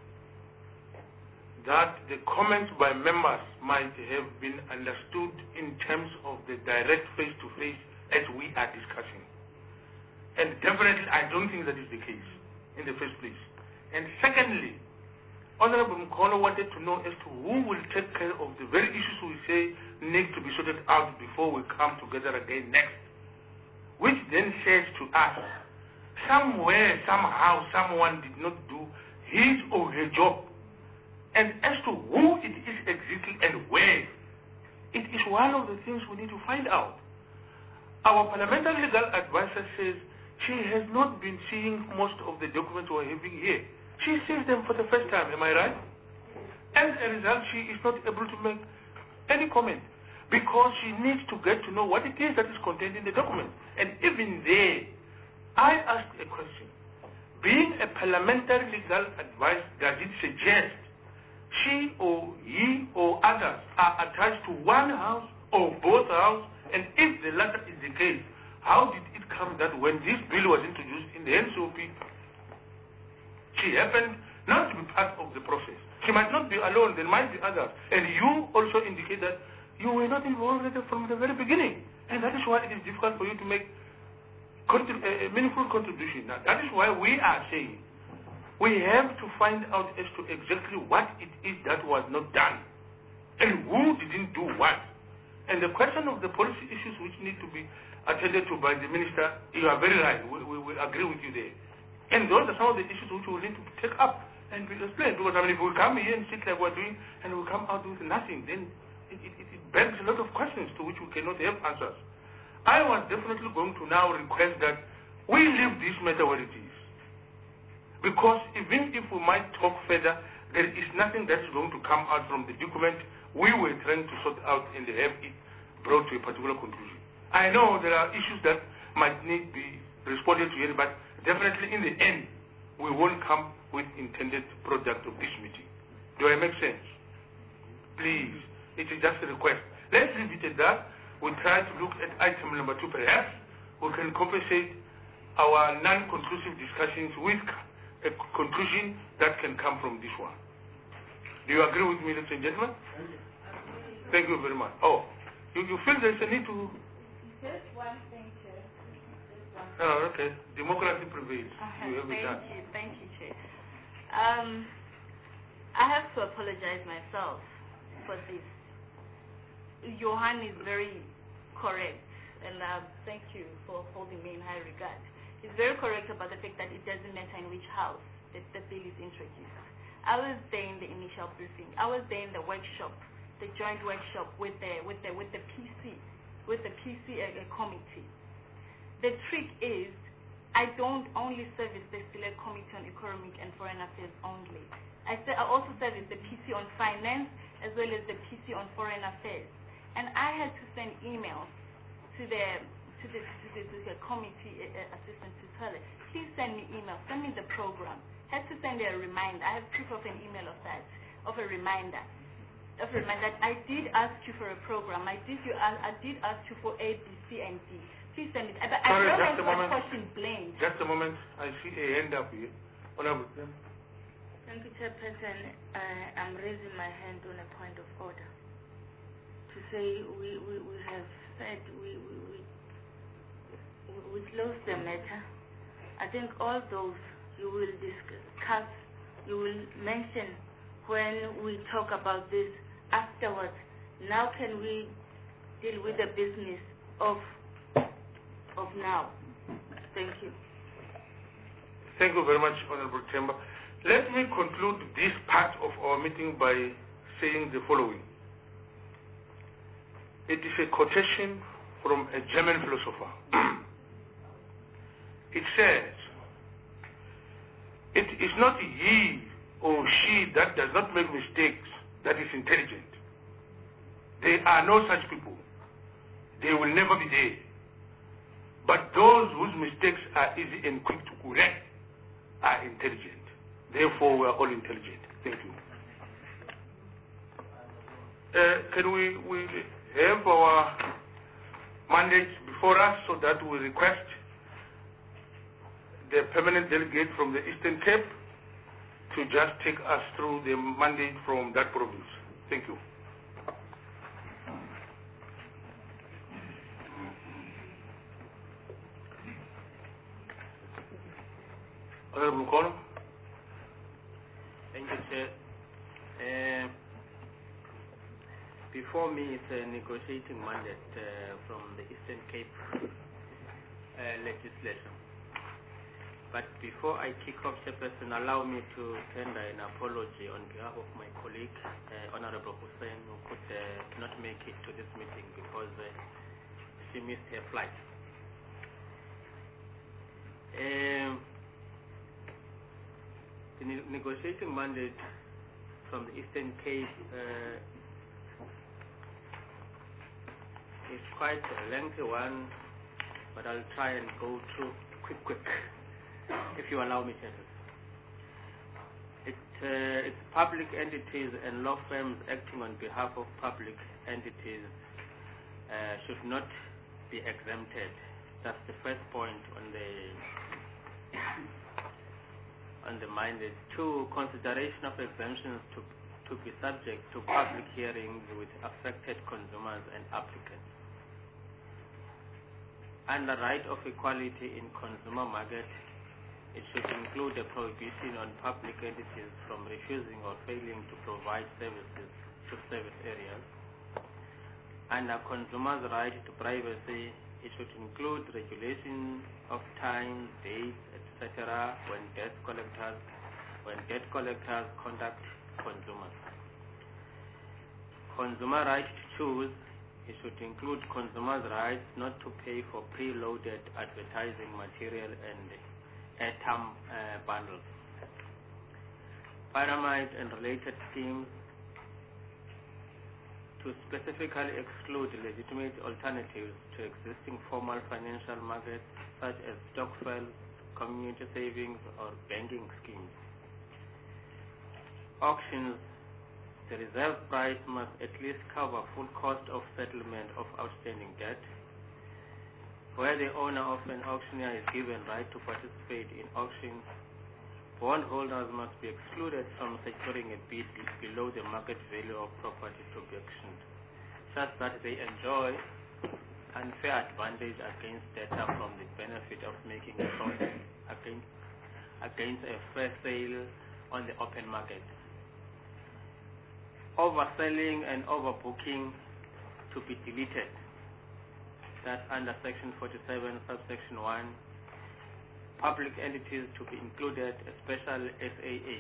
Speaker 2: that the comments by members might have been understood in terms of the direct face-to-face as we are discussing. And definitely, I don't think that is the case in the first place. And secondly, Honorable Mkholo wanted to know as to who will take care of the very issues we say need to be sorted out before we come together again next. Which then says to us, somewhere, somehow, someone did not do his or her job. And as to who it is exactly and where, it is one of the things we need to find out. Our parliamentary legal advisor says she has not been seeing most of the documents we are having here. She sees them for the first time, am I right? As a result, she is not able to make any comment because she needs to get to know what it is that is contained in the document. And even there, I asked a question. Being a parliamentary legal advice, does it suggest she or he or others are attached to one house or both houses? And if the latter is the case, how did it come that when this bill was introduced in the N C O P, she happened not to be part of the process? She might not be alone, there might be others. And you also indicate that you were not involved from the very beginning. And that is why it is difficult for you to make a meaningful contribution. Now, that is why we are saying we have to find out as to exactly what it is that was not done and who didn't do what. And the question of the policy issues which need to be attended to by the minister, you are very right. We, we, we agree with you there. And those are some of the issues which we will need to take up and be explained. Because I mean, if we come here and sit like we're doing and we come out with nothing, then it, it, it begs a lot of questions to which we cannot have answers. I was definitely going to now request that we leave this matter where it is. Because even if we might talk further, there is nothing that is going to come out from the document we were trying to sort out and have it brought to a particular conclusion. I know there are issues that might need to be responded to here, but definitely in the end, we won't come with intended product of this meeting. Do I make sense? Please, it is just a request. Let's leave it at that. We try to look at item number two. Perhaps we can compensate our non-conclusive discussions with a conclusion that can come from this one. Do you agree with me, ladies and gentlemen? Thank you very much. Oh, you, you feel there's a need to...
Speaker 10: Just one thing, Chair. Just one
Speaker 2: Oh, okay. Democracy prevails.
Speaker 10: Uh,
Speaker 2: You have it
Speaker 10: thank
Speaker 2: done.
Speaker 10: you, thank you, Chair. Um, I have to apologize myself for this. Johan is very correct, and uh, thank you for holding me in high regard. He's very correct about the fact that it doesn't matter in which house that the bill is introduced. I was there in the initial briefing. I was there in the workshop, the joint workshop with the with the with the P C, with the P C uh, committee. The trick is, I don't only service the Select Committee on Economic and Foreign Affairs only. I, I also service the P C on Finance as well as the P C on Foreign Affairs. And I had to send emails to the to the, to the, to the committee uh, assistant to tell her, please send me email, send me the program. Had to send her a reminder. I have proof of an email of that, of a reminder. Of a reminder that I did ask you for a program. I did you I, I did ask you for A, B, C, and D. Please send it. I, I
Speaker 2: Sorry,
Speaker 10: don't
Speaker 2: just a
Speaker 10: want
Speaker 2: moment.
Speaker 10: question blamed.
Speaker 2: Just a moment. I see a hand up here. Honorable.
Speaker 6: Thank you, Chairperson. Uh, I'm raising my hand on a point of order to say we, we, we have said we, we, we, we close the matter. I think all those you will discuss, you will mention when we talk about this afterwards. Now can we deal with the business of of now? Thank you.
Speaker 2: Thank you very much, Honorable Chamber. Let me conclude this part of our meeting by saying the following. It is a quotation from a German philosopher. It says, "It is not he or she that does not make mistakes that is intelligent. There are no such people. They will never be there. But those whose mistakes are easy and quick to correct are intelligent. Therefore, we are all intelligent." Thank you. Uh, can we, we have our mandate before us so that we request the permanent delegate from the Eastern Cape to just take us through the mandate from that province. Thank you. Honorable Column.
Speaker 8: Thank you, Chair. Uh, before me is a negotiating mandate uh, from the Eastern Cape uh, legislation. But before I kick off, Chairperson, allow me to tender an apology on behalf of my colleague, uh, Honorable Hussein, who could uh, not make it to this meeting because uh, she missed her flight. Um, the ne negotiating mandate from the Eastern Cape uh, is quite a lengthy one, but I'll try and go through quick, quick. If you allow me, Chair. It, uh, it's public entities and law firms acting on behalf of public entities uh, should not be exempted. That's the first point on the on the mandate. Two, consideration of exemptions to to be subject to public hearings with affected consumers and applicants. And the right of equality in consumer market, it should include a prohibition on public entities from refusing or failing to provide services to service areas. And a consumer's right to privacy, it should include regulation of time, dates, et cetera when debt collectors when debt collectors conduct consumers. Consumer right to choose, it should include consumers' rights not to pay for preloaded advertising material and airtime uh, bundles. Pyramid and related schemes, to specifically exclude legitimate alternatives to existing formal financial markets such as stokvels, community savings, or banking schemes. Auctions, the reserve price must at least cover full cost of settlement of outstanding debt. Where the owner of an auctioneer is given right to participate in auctions, bondholders must be excluded from securing a bid below the market value of property to be auctioned, such that they enjoy unfair advantage against debtor from the benefit of making a profit against, against a fair sale on the open market. Overselling and overbooking to be deleted. That's under Section forty-seven, subsection one. Public entities to be included, especially S A A.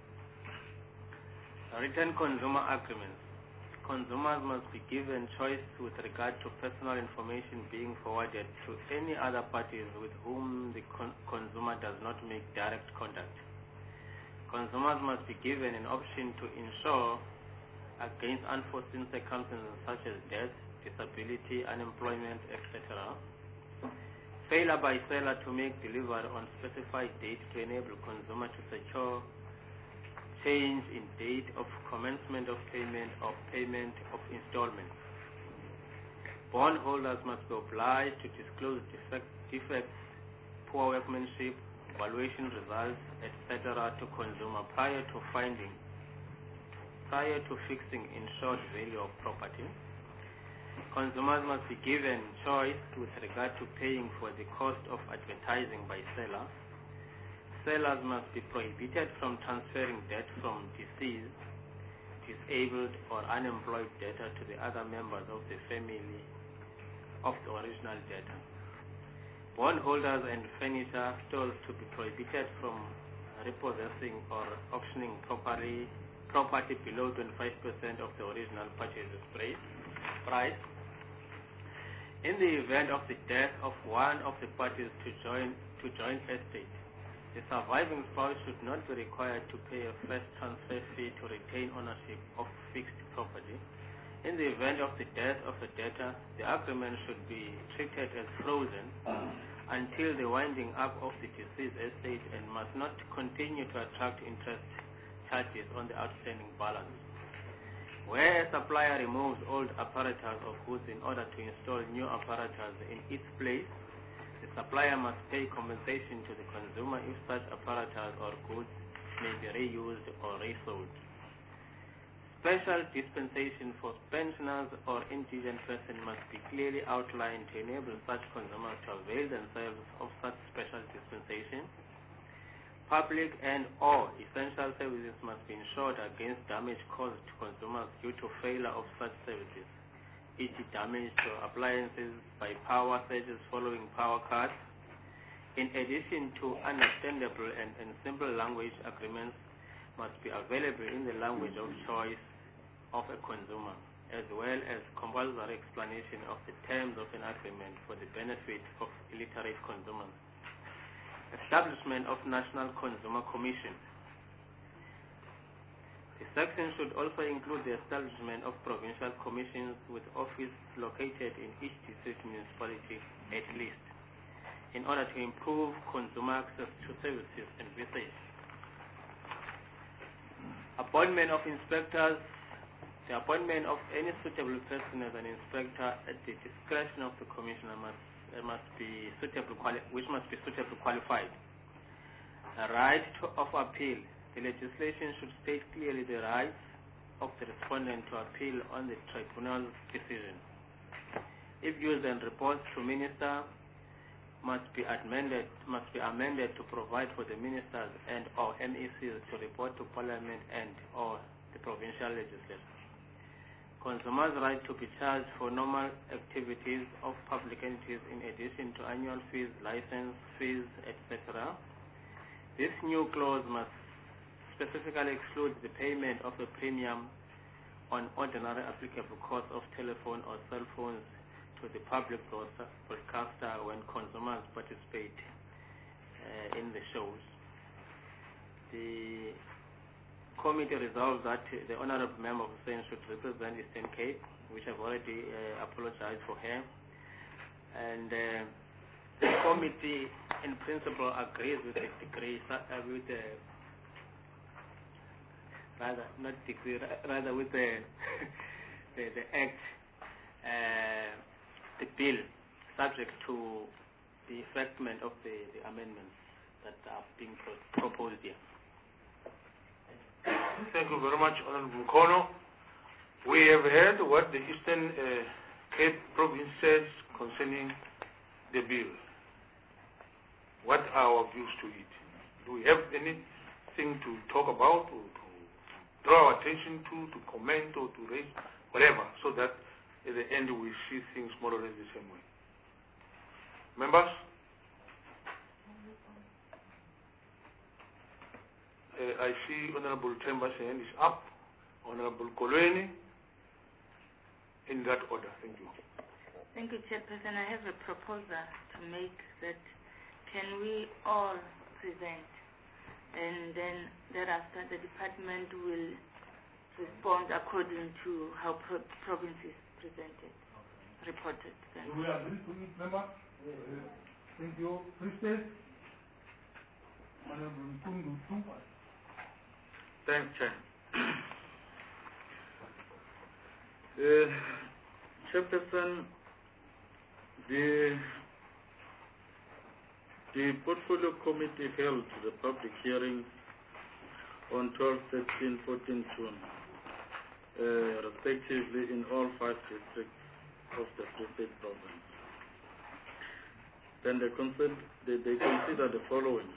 Speaker 8: Written consumer agreements. Consumers must be given choice with regard to personal information being forwarded to any other parties with whom the con consumer does not make direct contact. Consumers must be given an option to insure against unforeseen circumstances such as death, disability, unemployment, et cetera. Failure by seller to make delivery on specified date to enable consumer to secure change in date of commencement of payment or payment of installments. Bondholders must be obliged to disclose defect, defects, poor workmanship, valuation results, et cetera to consumer prior to finding, prior to fixing insured value of property. Consumers must be given choice with regard to paying for the cost of advertising by seller. Sellers must be prohibited from transferring debt from deceased, disabled, or unemployed debtor to the other members of the family of the original debtor. Bondholders and furniture stores to be prohibited from repossessing or auctioning property, property below twenty-five percent of the original purchase price. In the event of the death of one of the parties to join to joint estate, the surviving spouse should not be required to pay a first transfer fee to retain ownership of fixed property. In the event of the death of a debtor, the agreement should be treated as frozen until the winding up of the deceased estate and must not continue to attract interest charges on the outstanding balance. Where a supplier removes old apparatus or goods in order to install new apparatus in its place, the supplier must pay compensation to the consumer if such apparatus or goods may be reused or resold. Special dispensation for pensioners or indigent persons must be clearly outlined to enable such consumers to avail themselves of such special dispensation. Public and or essential services must be insured against damage caused to consumers due to failure of such services, for example damage to appliances by power surges following power cuts. In addition to understandable and, and simple language, agreements must be available in the language of choice of a consumer, as well as compulsory explanation of the terms of an agreement for the benefit of illiterate consumers. Establishment of National Consumer Commission. The section should also include the establishment of provincial commissions with office located in each district municipality at least, in order to improve consumer access to services and visage. Appointment of inspectors. The appointment of any suitable person as an inspector at the discretion of the commissioner must uh, must be suitable quali- which must be suitably qualified. A right to, of appeal. The legislation should state clearly the rights of the respondent to appeal on the tribunal's decision. If views and reports to minister must be amended must be amended to provide for the ministers and or M E Cs to report to Parliament and or the provincial legislature. Consumers' right to be charged for normal activities of public entities in addition to annual fees, license fees, et cetera. This new clause must specifically exclude the payment of a premium on ordinary applicable cost of telephone or cell phones to the public broadcaster when consumers participate uh, in the shows. The committee resolved that the Honorable Member of Hussein should represent Eastern Cape, which I've already uh, apologized for her. And uh, the committee, in principle, agrees with the degree, uh, with the rather not degree, rather with the the, the act, uh, the bill, subject to the effectment of the, the amendments that are being pro proposed here.
Speaker 2: Thank you very much, Honorable Mkono. We have heard what the Eastern uh, Cape Province says concerning the bill. What are our views to it? Do we have anything to talk about, or to draw our attention to, to comment, or to raise, whatever, so that at the end we see things more or less the same way? Members? Uh, I see Honorable Temba's hand is up. Honorable Kolweni, in that order. Thank you.
Speaker 6: Thank you, Chairperson. I have a proposal to make that can we all present, and then thereafter the department will respond according to how pro provinces presented, reported. Thank you.
Speaker 13: We agree to it, member? Thank you. Free State. Honorable Nkungu Tumpa.
Speaker 2: Thanks, Chair. Uh, Chairperson, the, the Portfolio Committee held the public hearing on twelve, thirteen, fourteen June, uh, respectively in all five districts of the Free State province. Then they, consider, they, they consider the following.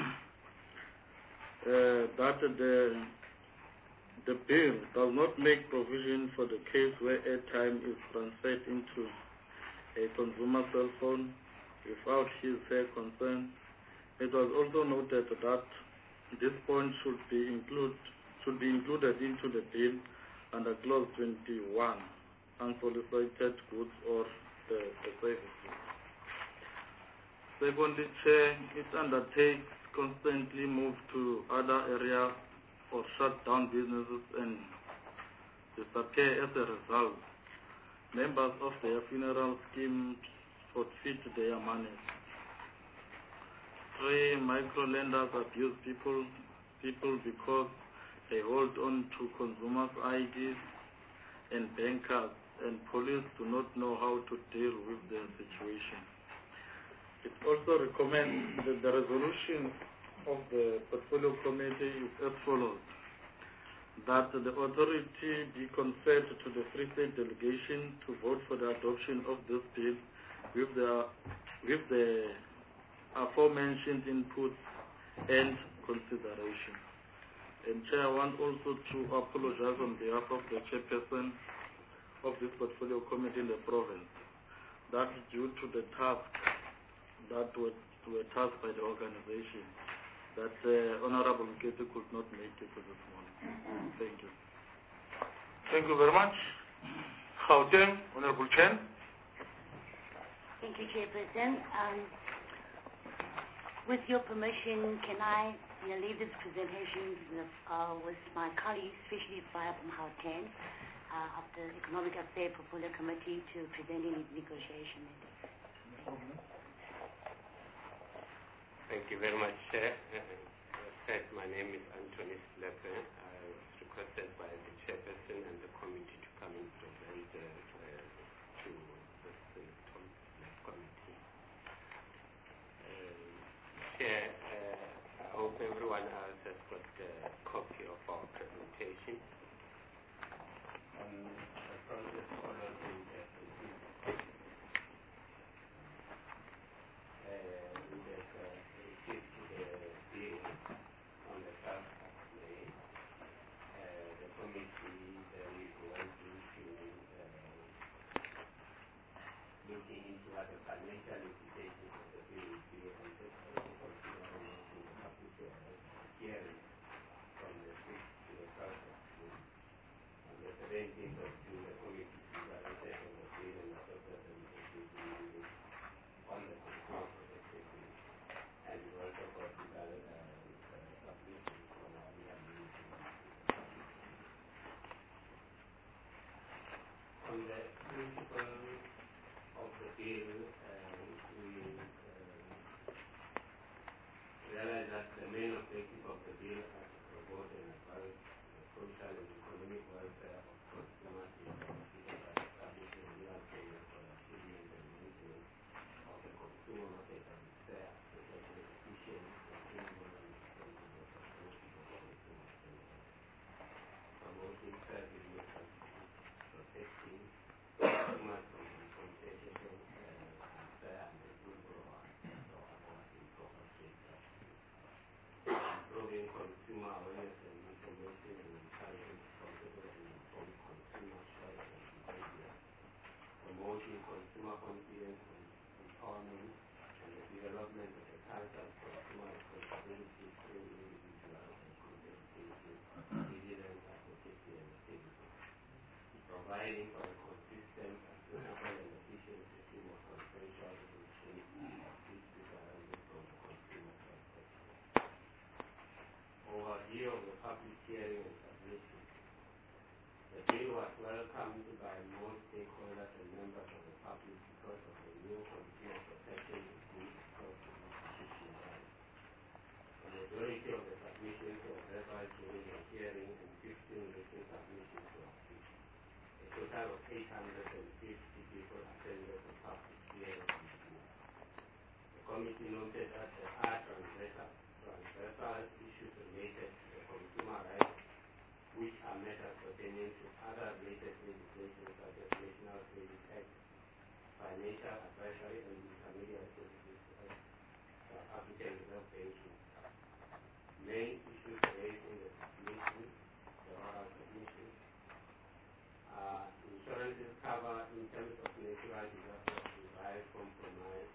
Speaker 2: uh, that the The bill does not make provision for the case where airtime is transferred into a consumer cell phone without his or her consent. It was also noted that this point should be include, should be included into the bill under clause twenty-one, unsolicited goods or the, the services. Secondly, Chair, it undertakes constantly move to other areas or shut down businesses and disappear as a result. Members of their funeral schemes forfeit their money. Three, micro-lenders abuse people, people because they hold on to consumers' I Ds and bank cards, and police do not know how to deal with the situation. It also recommends that the resolution of the Portfolio Committee is as follows: that the authority be conferred to the Free State delegation to vote for the adoption of this bill with the, with the aforementioned inputs and consideration. And Chair, I want also to apologize on behalf of the chairperson of this Portfolio Committee in the province, that due to the task that were, were tasked by the organization, that uh, Honorable Nkete could not make it to this morning. Thank you. Thank you very much. Gauteng, Honorable Chen.
Speaker 16: Thank you, Chairperson. Um, with your permission, can I you know, leave this presentation with, uh, with my colleagues, especially Fire from Gauteng, uh, of the Economic Affairs Portfolio Committee, to present any negotiation mandate?
Speaker 7: Thank you very much, Chair. As said, my name is Anthony Slepe. I was requested by the Chairperson and the committee to come and present uh, uh, to the Select Committee. Uh, Chair, uh, I hope everyone else has got a copy of our presentation. Um, the process follows in the looking into what the financial implications of the bill will be, and also considering the public hearing from the sixth to the twelfth of June. On the seventeenth of June, the committee deliberated on the bill and adopted the resolution on the control of the bill, and we also considered uh, uh, submissions from our legal meeting. On the principle of the bill, uh, we uh, realize that the main objective of the bill is to promote and advance the social and economic welfare of consumers in competition by establishing a legal framework for the achievement and maintenance of the consumer market and fair, effective, efficient, sustainable and responsible operations of the consumer sector, promoting fair business practices, protecting consumers from uncompetitive improving consumer awareness and information and encouraging responsible and informed consumer choice and behavior, promoting consumer confidence and empowerment, and the development of a culture of consumer responsibility through individual and competitive vigilance, advocacy, and activity, providing for a consistent, sustainable, and efficient system of consensual resolution of disputes arising from the consumer perspective. Overview of the public hearing and submission. The bill was welcomed by most stakeholders and members of the public because of the new consumer protection regime total of eight hundred fifty people attended the public hearing. The committee noted that there are transversal, transversal issues related to the consumer rights, which are matters pertaining to other related legislation such as National Credit Act, Financial Advisory and Intermediary Services Act, South African Reserve Banking. Main issues raised in the submission, the oral submission, uh, insurances cover in terms of natural disasters derived compromise,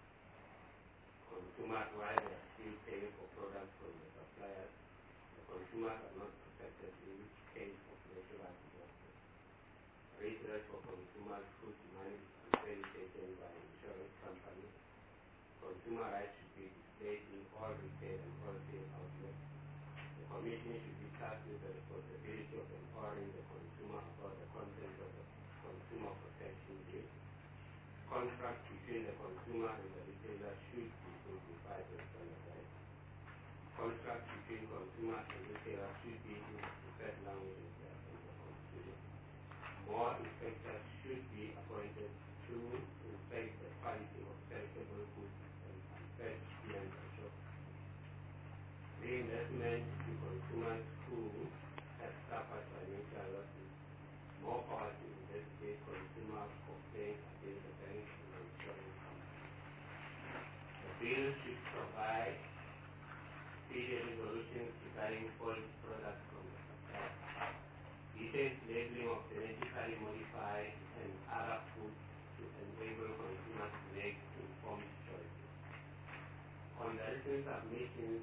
Speaker 7: consumers while they are still paying for products from the suppliers, the consumers are not protected in each case of natural disasters. Redress for consumers whose money is unfairly taken by insurance companies. Consumer rights should be displayed in all retail and wholesale outlets. The Commission should be tasked with the responsibility of empowering the consumer about the content of the Consumer Protection Bill. Contracts between the consumer and the retailer should be simplified and standardized. Contracts between consumers and retailers should be in the preferred languages and the Constitution. More inspectors should be appointed to inspect the quality of perishable goods and unfair treatment of shops. Reinvestment to consumers who have suffered financial losses. More power to investigate consumer complaints against the banks and the insurance companies. The bill should provide speedy resolutions regarding false products from the supplier. Detailed labeling of genetically modified and other foods to enable consumers to make informed choices. On the recent submissions,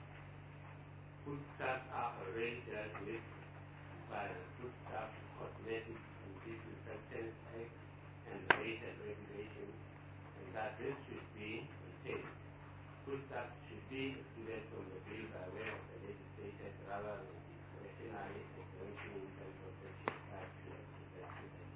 Speaker 7: foodstuffs are already dealt with by the Foodstuff, Cosmetics and Disinfectants Act and related regulations, and that this should be retained. Foodstuffs should be excluded from the bill by way of the legislated rather than discretionary exemption in terms of Section five to Section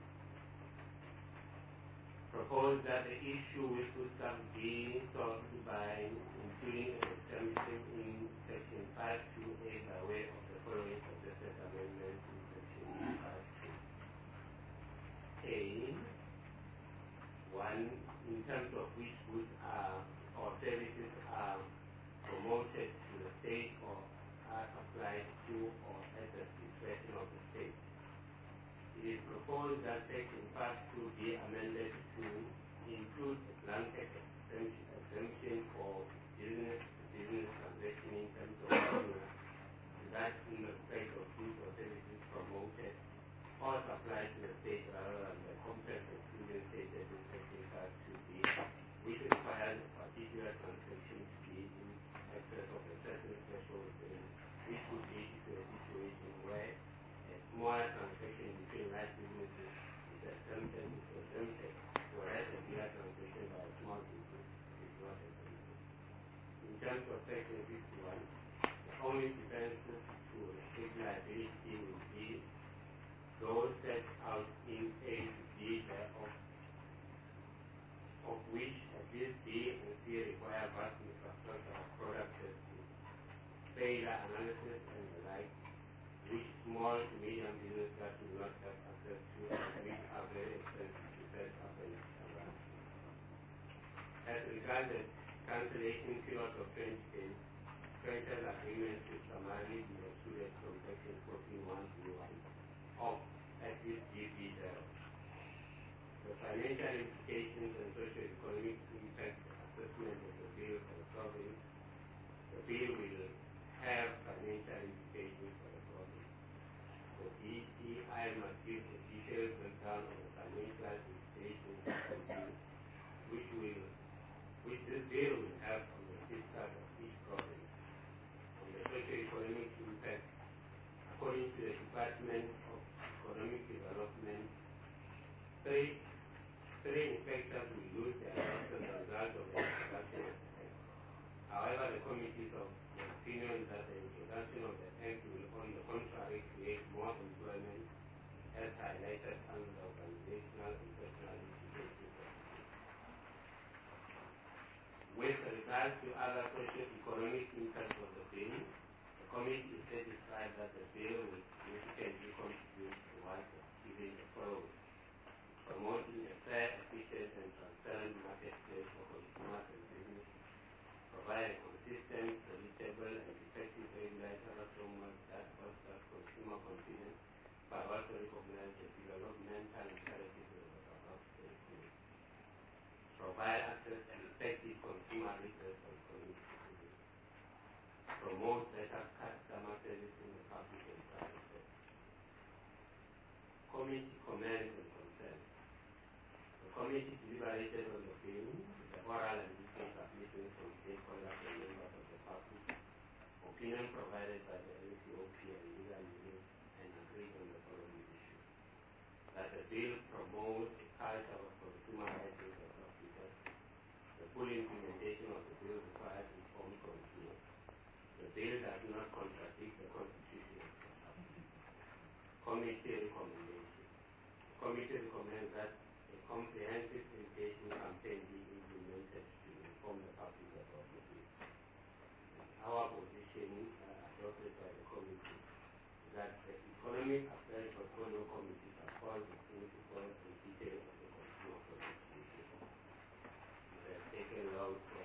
Speaker 7: Propose that the issue with foodstuffs be solved by including an exemption in Section five two A by way of the following suggested amendments in Section five two A. One, in terms of which goods are or services are promoted to the state or are supplied to or at the discretion of the state. It is proposed that Section five two be amended to include a blanket exemption for business to business transaction in terms of business that in respect of goods or services promoted or supplied to the state rather than the complex exclusion stated in Section five two B, which requires a particular transaction to be in excess of a certain threshold, which would lead to a situation where a smaller transaction between large businesses is exempted, is exempted, whereas a bigger transaction by a small business is not exempted. In terms of Section fifty-one, the only defenses to restrict liability will be those set out in A to B thereof, of which at least B and C require vast infrastructure of product testing, failure analysis and the like, which small to medium business that do not have access to and which are very expensive to set up and run. As regards the cancellation period of twenty days, franchise agreements will summarily be excluded from Section fourteen one B one of at least G B thereof. The financial implications and socio-economic impact assessment of the bill for the province. The bill will have financial implications for the province. The D T I must give a detailed breakdown of the financial implications of the bill, which will, which this bill will have on the fiscal of each province. On the socio-economic impact, according to the Department of Economic Development, three Three inspectors will lose their jobs as a result of the introduction of the Act. However, the committee is of the opinion that the introduction of the Act will, on the contrary, create more employment, as highlighted under the organizational and personal implications of the bill. With regard to other socio-economic impacts of the bill, the committee is satisfied that the bill will significantly contribute towards the giving the following: promoting a fair, efficient, and transparent marketplace for consumers and businesses, provide a consistent, predictable, and effective regulatory framework that fosters consumer confidence, but also recognize the developmental imperatives of the above stakeholders. Provide access and effective consumer research on community citizens. Promote better customer service in the public and private sector. Committee comments and concerns. The committee deliberated on the bill, the oral and written submissions from stakeholders and members of the public, opinion provided by the L C O P and legal units, and agreed on the following issues: that the bill promotes a culture of consumer rights in South Africa. The full implementation of the bill requires informed consumers. The bill does not contradict the Constitution of South Africa. Committee recommendation. The committee recommends that a comprehensive education campaign be implemented to inform the public about the bill. Our position uh, adopted by the committee is that the Economic Affairs Portfolio Committee supports the principle and details of the consumer product reform. We have taken note of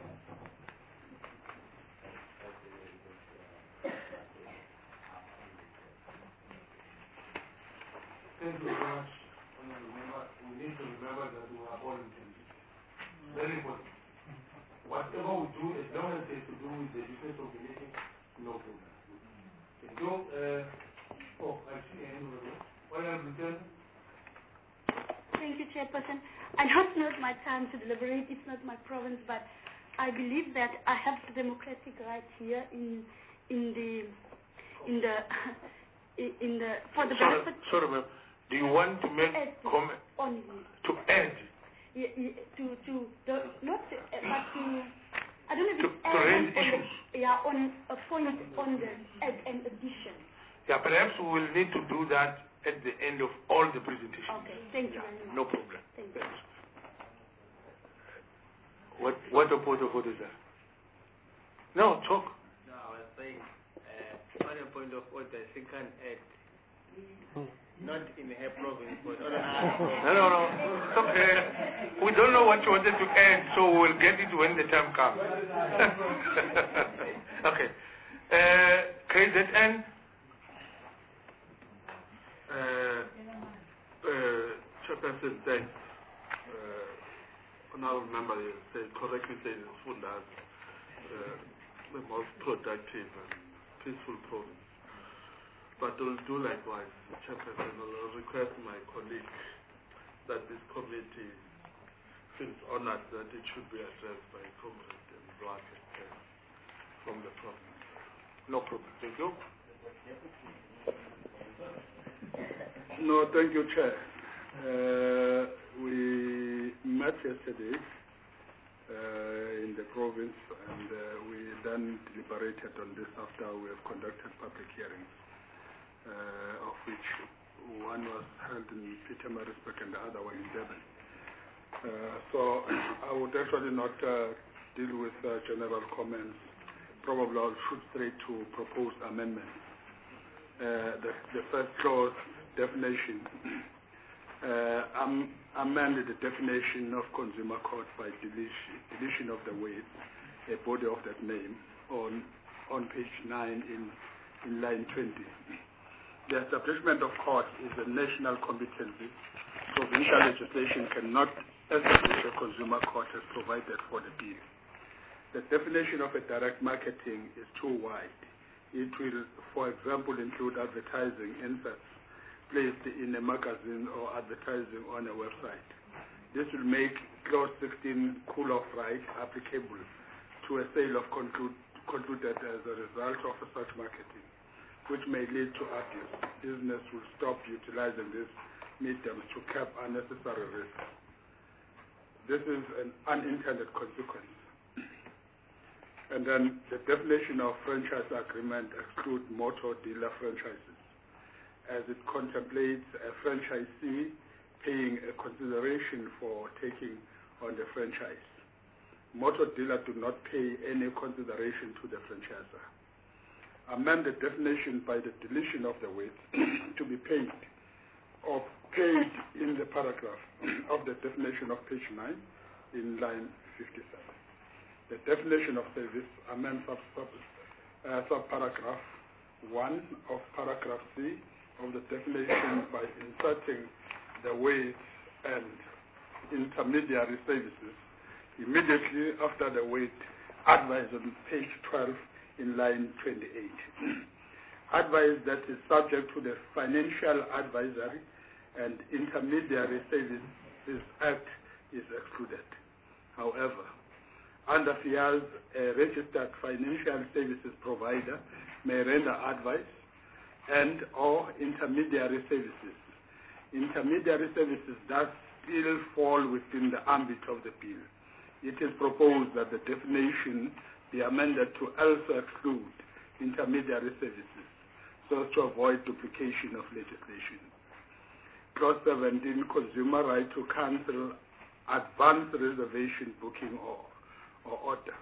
Speaker 2: Thank you very much. Remember, we need to remember that we are all intended. Very important. Whatever we do, as long as it's to do with the business of the meeting, no problem. Thank you. Uh, oh, I see a hand over there. Honorable Return.
Speaker 10: Thank you, Chairperson. I don't know my time to deliberate. It's not my province, but I believe that I have the democratic right here in in the in the in the for the
Speaker 2: sorry,
Speaker 10: benefit.
Speaker 2: Sorry, ma'am. Do you want to make comment
Speaker 10: only
Speaker 2: to add?
Speaker 10: Yeah, yeah, to to the, not to, uh, but to I don't know if
Speaker 2: to,
Speaker 10: it's
Speaker 2: to raise
Speaker 10: on
Speaker 2: issues.
Speaker 10: The, yeah, on a point on the add an addition.
Speaker 2: Yeah, perhaps we will need to do that at the end of all the presentations.
Speaker 10: Okay, thank you
Speaker 2: Yeah,
Speaker 10: very much.
Speaker 2: no problem.
Speaker 10: Thank you.
Speaker 2: Thanks. What what a point of order is that? No, talk.
Speaker 8: No, I was saying, uh, on a point of order, she can add, not in her province, but on another province.
Speaker 2: No, no, no. It's okay. We don't know what you wanted to add, so we'll get it when the time comes. Okay. Uh, K Z N?
Speaker 4: Uh, uh, Chairperson, thanks. Uh, Honorable member said, correctly said it's Fundas, uh, the most productive and peaceful province. But will do likewise, Chairperson. I'll request my colleague that this committee feels honored that it should be addressed by Comrade and Black from the province.
Speaker 2: No problem. Thank you.
Speaker 9: No, thank you, Chair. Uh, we met yesterday uh, in the province, and uh, we then deliberated on this after we have conducted public hearings, uh, of which one was held in Pietermaritzburg and the other one in Durban. Uh, so I would actually not uh, deal with uh, general comments. Probably I'll shoot straight to proposed amendments. Uh, the, the first clause, definition, uh, um, amended the definition of consumer court by deletion, deletion of the word, a body of that name, on on page nine in, in line twenty. The establishment of court is a national competency. Provincial legislation cannot establish a consumer court as provided for the bill. The definition of a direct marketing is too wide. It will, for example, include advertising inserts placed in a magazine or advertising on a website. This will make clause sixteen cool-off right applicable to a sale of conclude, concluded as a result of such marketing, which may lead to abuse. Business will stop utilizing these mediums to cap unnecessary risks. This is an unintended consequence. And then the definition of franchise agreement excludes motor dealer franchises, as it contemplates a franchisee paying a consideration for taking on the franchise. Motor dealers do not pay any consideration to the franchisor. Amend the definition by the deletion of the word to be paid of paid in the paragraph of the definition of page nine in line fifty-seven. The definition of service amends sub, sub, uh, subparagraph one of paragraph C of the definition by inserting the weight and intermediary services immediately after the weight advice on page twelve in line twenty-eight. Advice that is subject to the Financial Advisory and Intermediary Services Act is excluded. However, under F I A S, a registered financial services provider may render advice and or intermediary services. Intermediary services thus still fall within the ambit of the bill. It is proposed that the definition be amended to also exclude intermediary services so as to avoid duplication of legislation. Clause seventeen, consumer right to cancel advance reservation booking or, or order.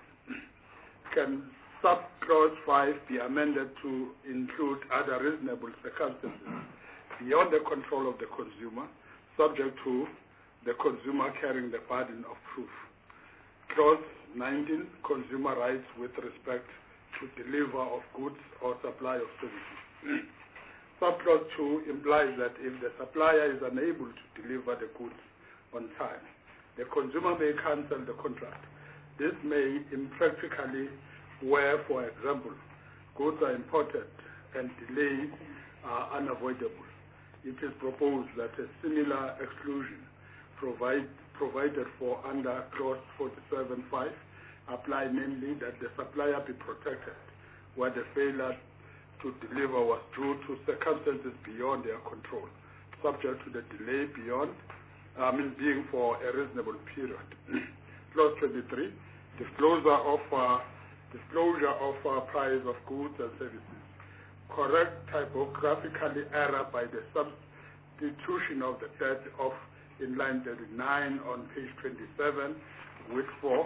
Speaker 9: Can subclause five be amended to include other reasonable circumstances beyond the control of the consumer, subject to the consumer carrying the burden of proof? Clause nineteen, consumer rights with respect to deliver of goods or supply of services. Subclause two implies that if the supplier is unable to deliver the goods on time, the consumer may cancel the contract. This may impractically where, for example, goods are imported and delays are unavoidable. It is proposed that a similar exclusion provide, provided for under clause forty-seven point five apply, namely that the supplier be protected where the failure to deliver was due to circumstances beyond their control, subject to the delay beyond, I mean, being for a reasonable period. Clause twenty-three, disclosure of uh, disclosure of uh, price of goods and services. Correct typographically error by the substitution of the debt of in line thirty-nine on page twenty-seven with four.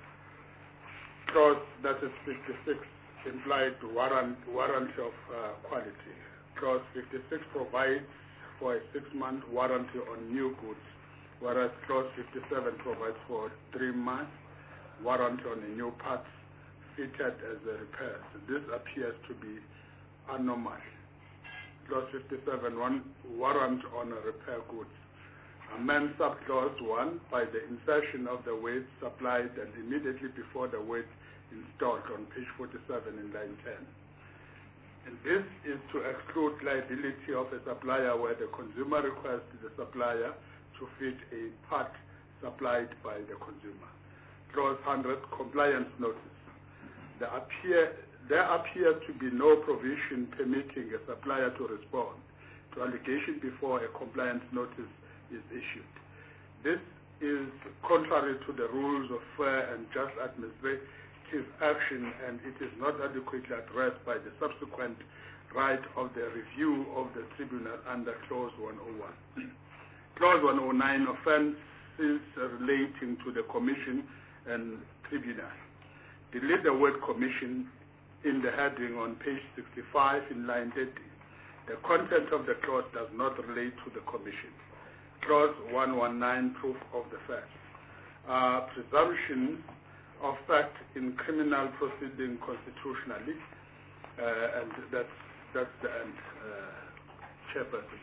Speaker 9: Clause that is fifty-six implied warrant, warranty of uh, quality. Clause fifty-six provides for a six-month warranty on new goods, whereas Clause fifty-seven provides for three months warranty on the new parts fitted as a repair. So this appears to be anomaly. Clause fifty-seven, one warrant on a repair goods. Amend subclause one by the insertion of the weight supplied and immediately before the weight installed on page forty-seven in line ten. And this is to exclude liability of a supplier where the consumer requests the supplier to fit a part supplied by the consumer. Clause one hundred, compliance notice. There appear, there appears to be no provision permitting a supplier to respond to allegation before a compliance notice is issued. This is contrary to the rules of fair and just administration action, and it is not adequately addressed by the subsequent right of the review of the tribunal under Clause one oh one. Clause one oh nine, offences relating to the commission and tribunal. Delete the word commission in the heading on page sixty-five in line thirty. The content of the clause does not relate to the commission. Clause one nineteen, proof of the fact. Uh, presumption of fact in criminal proceeding constitutionally, uh, and that's, that's the end, uh, Chairperson.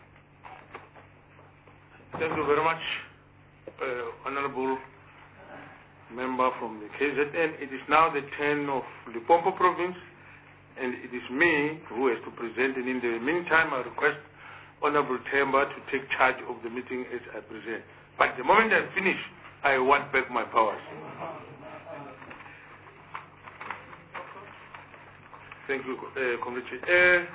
Speaker 2: Thank you very much, uh, Honorable Member from the K Z N. It is now the turn of Limpopo Province, and it is me who has to present, and in the meantime I request Honorable Temba to take charge of the meeting as I present. But the moment I finish, I want back my powers. Thank you, uh, Commissioner. Uh,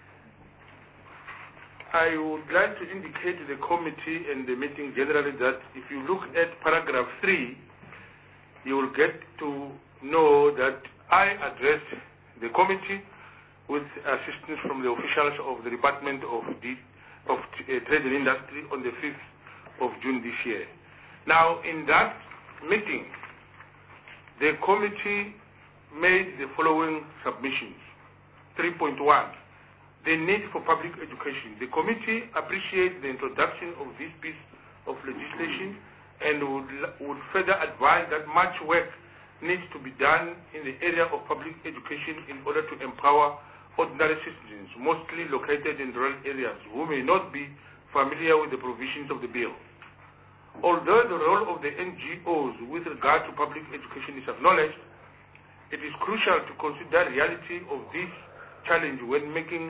Speaker 2: I would like to indicate to the committee and the meeting generally that if you look at paragraph three, you will get to know that I addressed the committee with assistance from the officials of the Department of, the, of uh, Trade and Industry on the fifth of June this year. Now, in that meeting, the committee made the following submissions. three point one, the need for public education. The committee appreciates the introduction of this piece of legislation and would, would further advise that much work needs to be done in the area of public education in order to empower ordinary citizens, mostly located in rural areas, who may not be familiar with the provisions of the bill. Although the role of the N G Os with regard to public education is acknowledged, it is crucial to consider the reality of this challenge when making,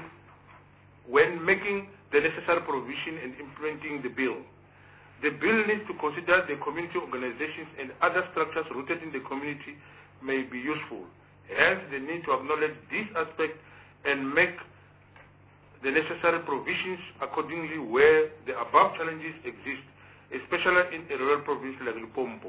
Speaker 2: when making the necessary provision and implementing the bill. The bill needs to consider the community organizations and other structures rooted in the community may be useful. Hence, the need to acknowledge this aspect and make the necessary provisions accordingly where the above challenges exist, especially in a rural province like Limpopo.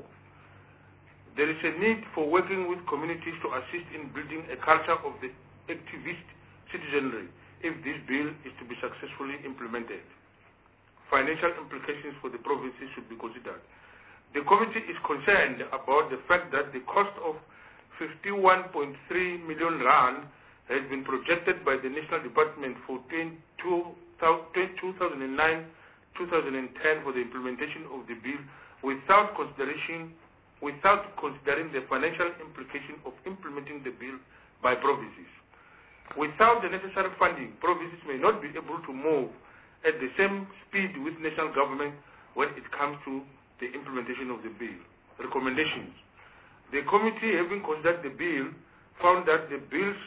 Speaker 2: There is a need for working with communities to assist in building a culture of the activist citizenry if this bill is to be successfully implemented. Financial implications for the provinces should be considered. The committee is concerned about the fact that the cost of fifty-one point three million rand has been projected by the National Department for two thousand nine to two thousand ten for the implementation of the bill without consideration, without considering the financial implication of implementing the bill by provinces. Without the necessary funding, provinces may not be able to move at the same speed with national government when it comes to the implementation of the bill. Recommendations. The committee, having considered the bill, found that the bill's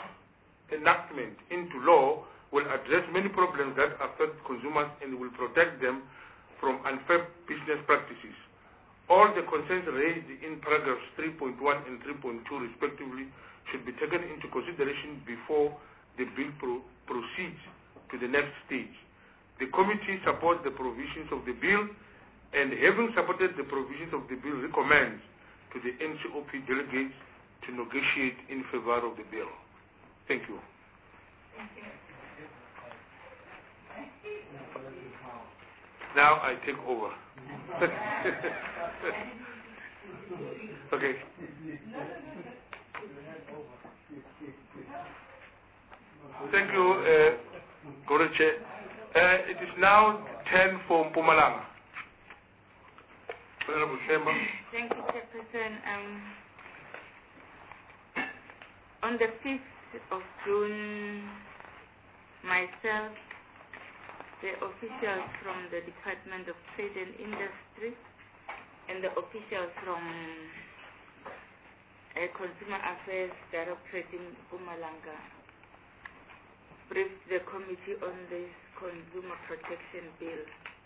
Speaker 2: enactment into law will address many problems that affect consumers and will protect them from unfair business practices. All the concerns raised in paragraphs three point one and three point two respectively should be taken into consideration before the bill pro proceeds to the next stage. The committee supports the provisions of the bill and, having supported the provisions of the bill, recommends to the N C O P delegates to negotiate in favor of the bill. Thank you.
Speaker 6: Thank you.
Speaker 2: Now I take over. Okay. Thank you, uh, Goroche. Uh, it is now ten for Mpumalanga.
Speaker 6: Thank you, Chairperson. Um, on the fifth of June, myself, the officials from the Department of Trade and Industry, and the officials from uh, Consumer Affairs Directorate in Mpumalanga briefed the committee on this Consumer Protection Bill.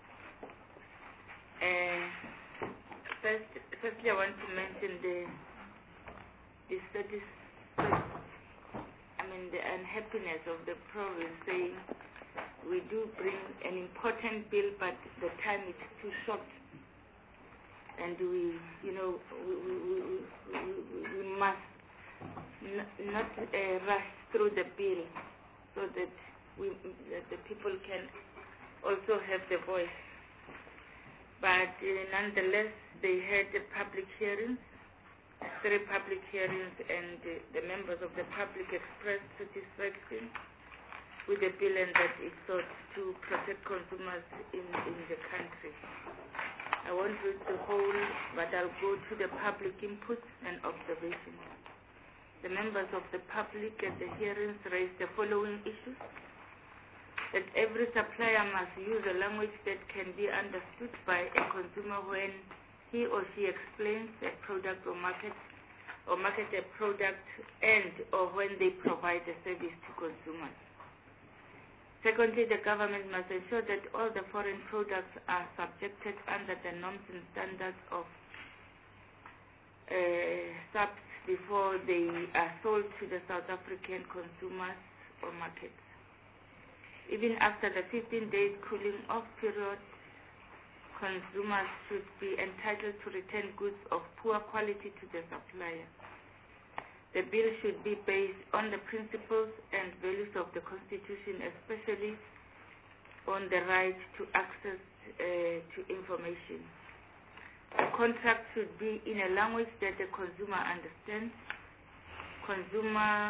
Speaker 6: Uh, first, firstly, I want to mention the the satisfaction, I mean the unhappiness of the province, saying we do bring an important bill, but the time is too short, and we, you know, we we we, we, we must n not uh, rush through the bill, so that we that the people can also have the voice. But uh, nonetheless, they had the public hearings, three public hearings, and uh, the members of the public expressed satisfaction with the bill and that it sought to protect consumers in, in the country. I won't read the whole, but I'll go to the public inputs and observations. The members of the public at the hearings raised the following issues: that every supplier must use a language that can be understood by a consumer when he or she explains a product or market or market a product and or when they provide a service to consumers. Secondly, the government must ensure that all the foreign products are subjected under the norms and standards of uh, S A P before they are sold to the South African consumers or markets. Even after the fifteen days cooling off period, consumers should be entitled to return goods of poor quality to the supplier. The bill should be based on the principles and values of the Constitution, especially on the right to access uh, to information. The contract should be in a language that the consumer understands. Consumer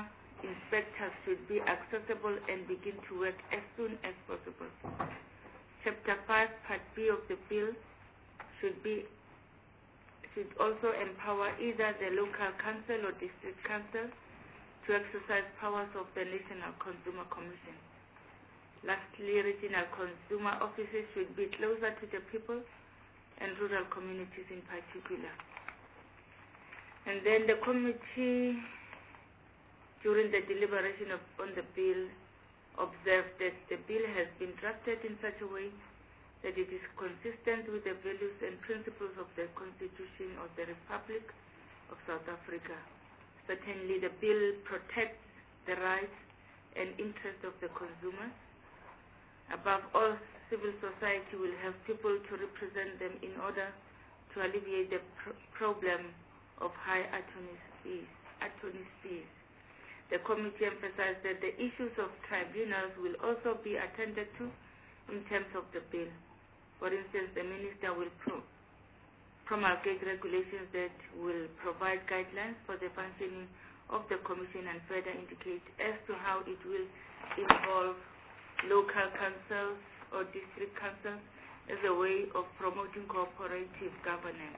Speaker 6: inspectors should be accessible and begin to work as soon as possible. Chapter five, Part B of the bill should be should also empower either the local council or district council to exercise powers of the National Consumer Commission. Lastly, regional consumer offices should be closer to the people and rural communities in particular. And then the committee, during the deliberation of, on the bill, observed that the bill has been drafted in such a way that it is consistent with the values and principles of the Constitution of the Republic of South Africa. Certainly, the bill protects the rights and interests of the consumers. Above all, civil society will have people to represent them in order to alleviate the pr problem of high attorney fees. Attorney fees. The committee emphasized that the issues of tribunals will also be attended to in terms of the bill. For instance, the minister will pro promulgate regulations that will provide guidelines for the functioning of the commission and further indicate as to how it will involve local councils or district councils as a way of promoting cooperative governance.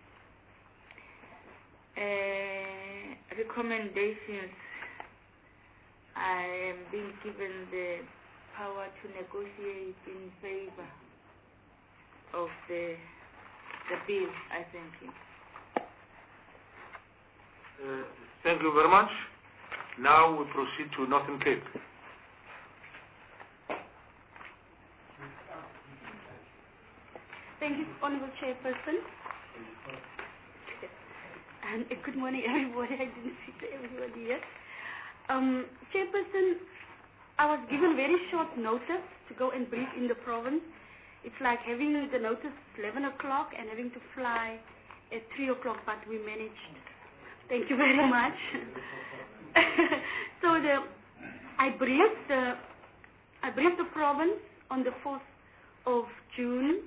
Speaker 6: Uh, recommendations. I am being given the power to negotiate in favor of the the bill. I thank you.
Speaker 2: Uh, thank you very much. Now we proceed to Northern Cape.
Speaker 17: Thank you, Honorable Chairperson. And uh, good morning, everybody. I didn't see everybody yet. Um, Chairperson, I was given very short notice to go and brief in the province. It's like having the notice eleven o'clock and having to fly at three o'clock, but we managed. Thank you very much. So the, I briefed the, I briefed the province on the fourth of June.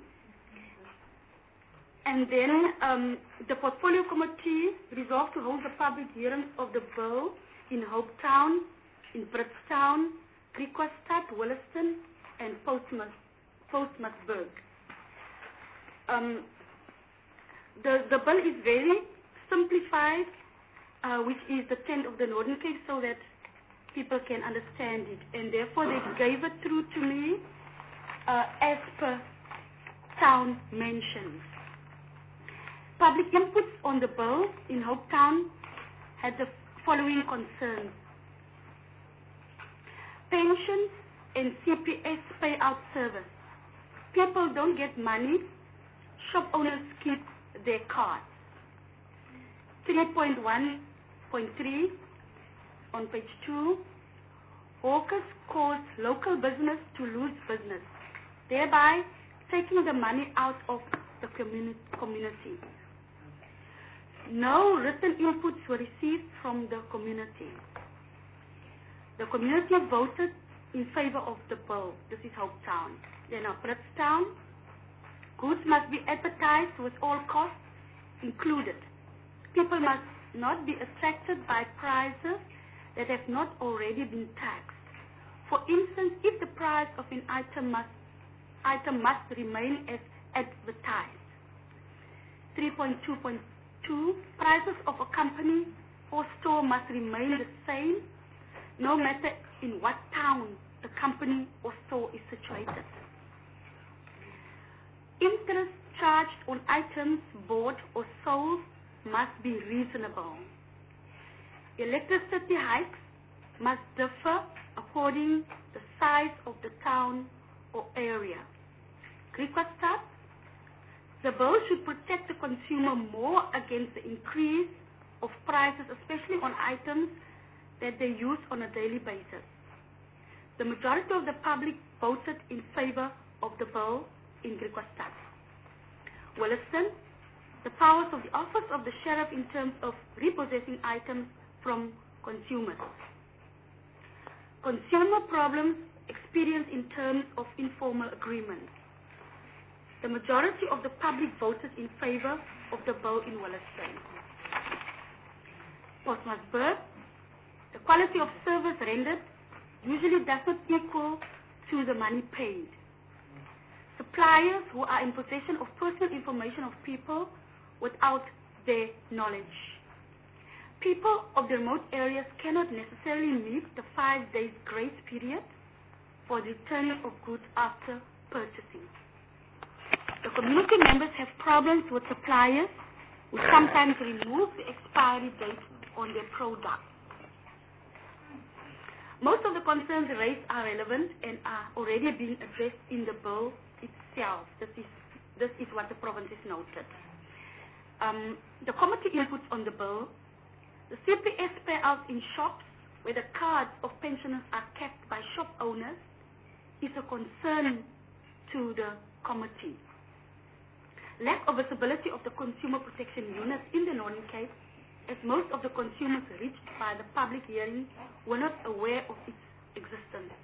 Speaker 17: And then um, the Portfolio Committee resolved to hold the public hearings of the bill in Hopetown, in Britstown, Griquastad, Williston, and Postmasburg. Um, the, the bill is very simplified, uh, which is the tent of the Northern Cape, so that people can understand it. And therefore, they gave it through to me uh, as per town mentions. Public inputs on the bill in Hopetown had the following concerns. Pensions and C P S payout service. People don't get money. Shop owners keep their cards. three point one point three on page two. Hawkers cause local business to lose business, thereby taking the money out of the communi community. No written inputs were received from the community. The community voted in favor of the bill. This is Hopetown. Then Britstown, goods must be advertised with all costs included. People must not be attracted by prices that have not already been taxed. For instance, if the price of an item must, item must remain as advertised. three point two point two, prices of a company or store must remain the same, no matter in what town the company or store is situated. Interest charged on items bought or sold must be reasonable. Electricity hikes must differ according to the size of the town or area. Griquastad, the bill should protect the consumer more against the increase of prices, especially on items that they use on a daily basis. The majority of the public voted in favor of the bill in Griquastad. Williston, the powers of the office of the sheriff in terms of repossessing items from consumers. Consumer problems experienced in terms of informal agreements. The majority of the public voted in favor of the bill in Williston. Postmasburg, The quality of service rendered usually does not equal to the money paid. Suppliers who are in possession of personal information of people without their knowledge. People of the remote areas cannot necessarily meet the five days grace period for the returning of goods after purchasing. The community members have problems with suppliers who sometimes remove the expiry date on their products. Most of the concerns raised are relevant and are already being addressed in the bill itself. This is, this is what the province has noted. Um, the committee inputs on the bill. The C P S payouts in shops where the cards of pensioners are kept by shop owners is a concern to the committee. Lack of visibility of the consumer protection units in the Northern Cape, as most of the consumers reached by the public hearing were not aware of its existence.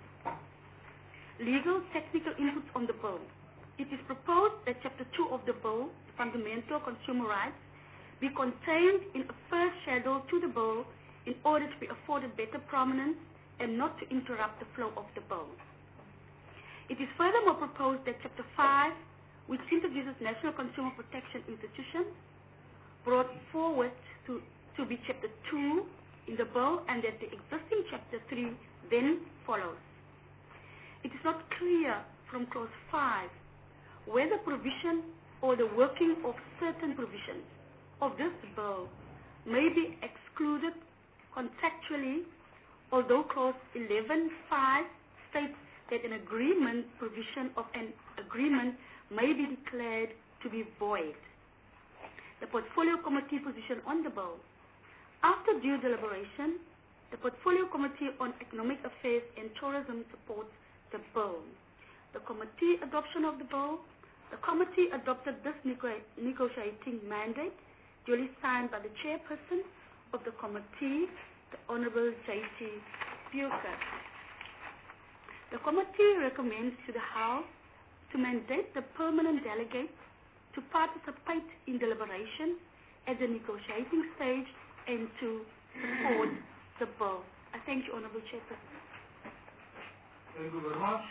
Speaker 17: Legal technical inputs on the bill. It is proposed that Chapter two of the bill, Fundamental Consumer Rights, be contained in a first schedule to the bill in order to be afforded better prominence and not to interrupt the flow of the bill. It is furthermore proposed that Chapter five, which introduces national consumer protection institutions, brought forward to, to be Chapter two in the bill, and that the existing Chapter three then follows. It is not clear from Clause five whether provision or the working of certain provisions of this bill may be excluded contractually, although Clause eleven point five states that an agreement provision of an agreement may be declared to be void. The Portfolio Committee position on the bill. After due deliberation, the Portfolio Committee on Economic Affairs and Tourism supports the bill. The committee adoption of the bill. The committee adopted this nego negotiating mandate duly signed by the chairperson of the committee, the Honorable J T Bucher. The committee recommends to the House to mandate the permanent delegates to participate in deliberation at the negotiating stage and to support the bill. I thank you, Honorable Chairperson.
Speaker 9: Thank you very much.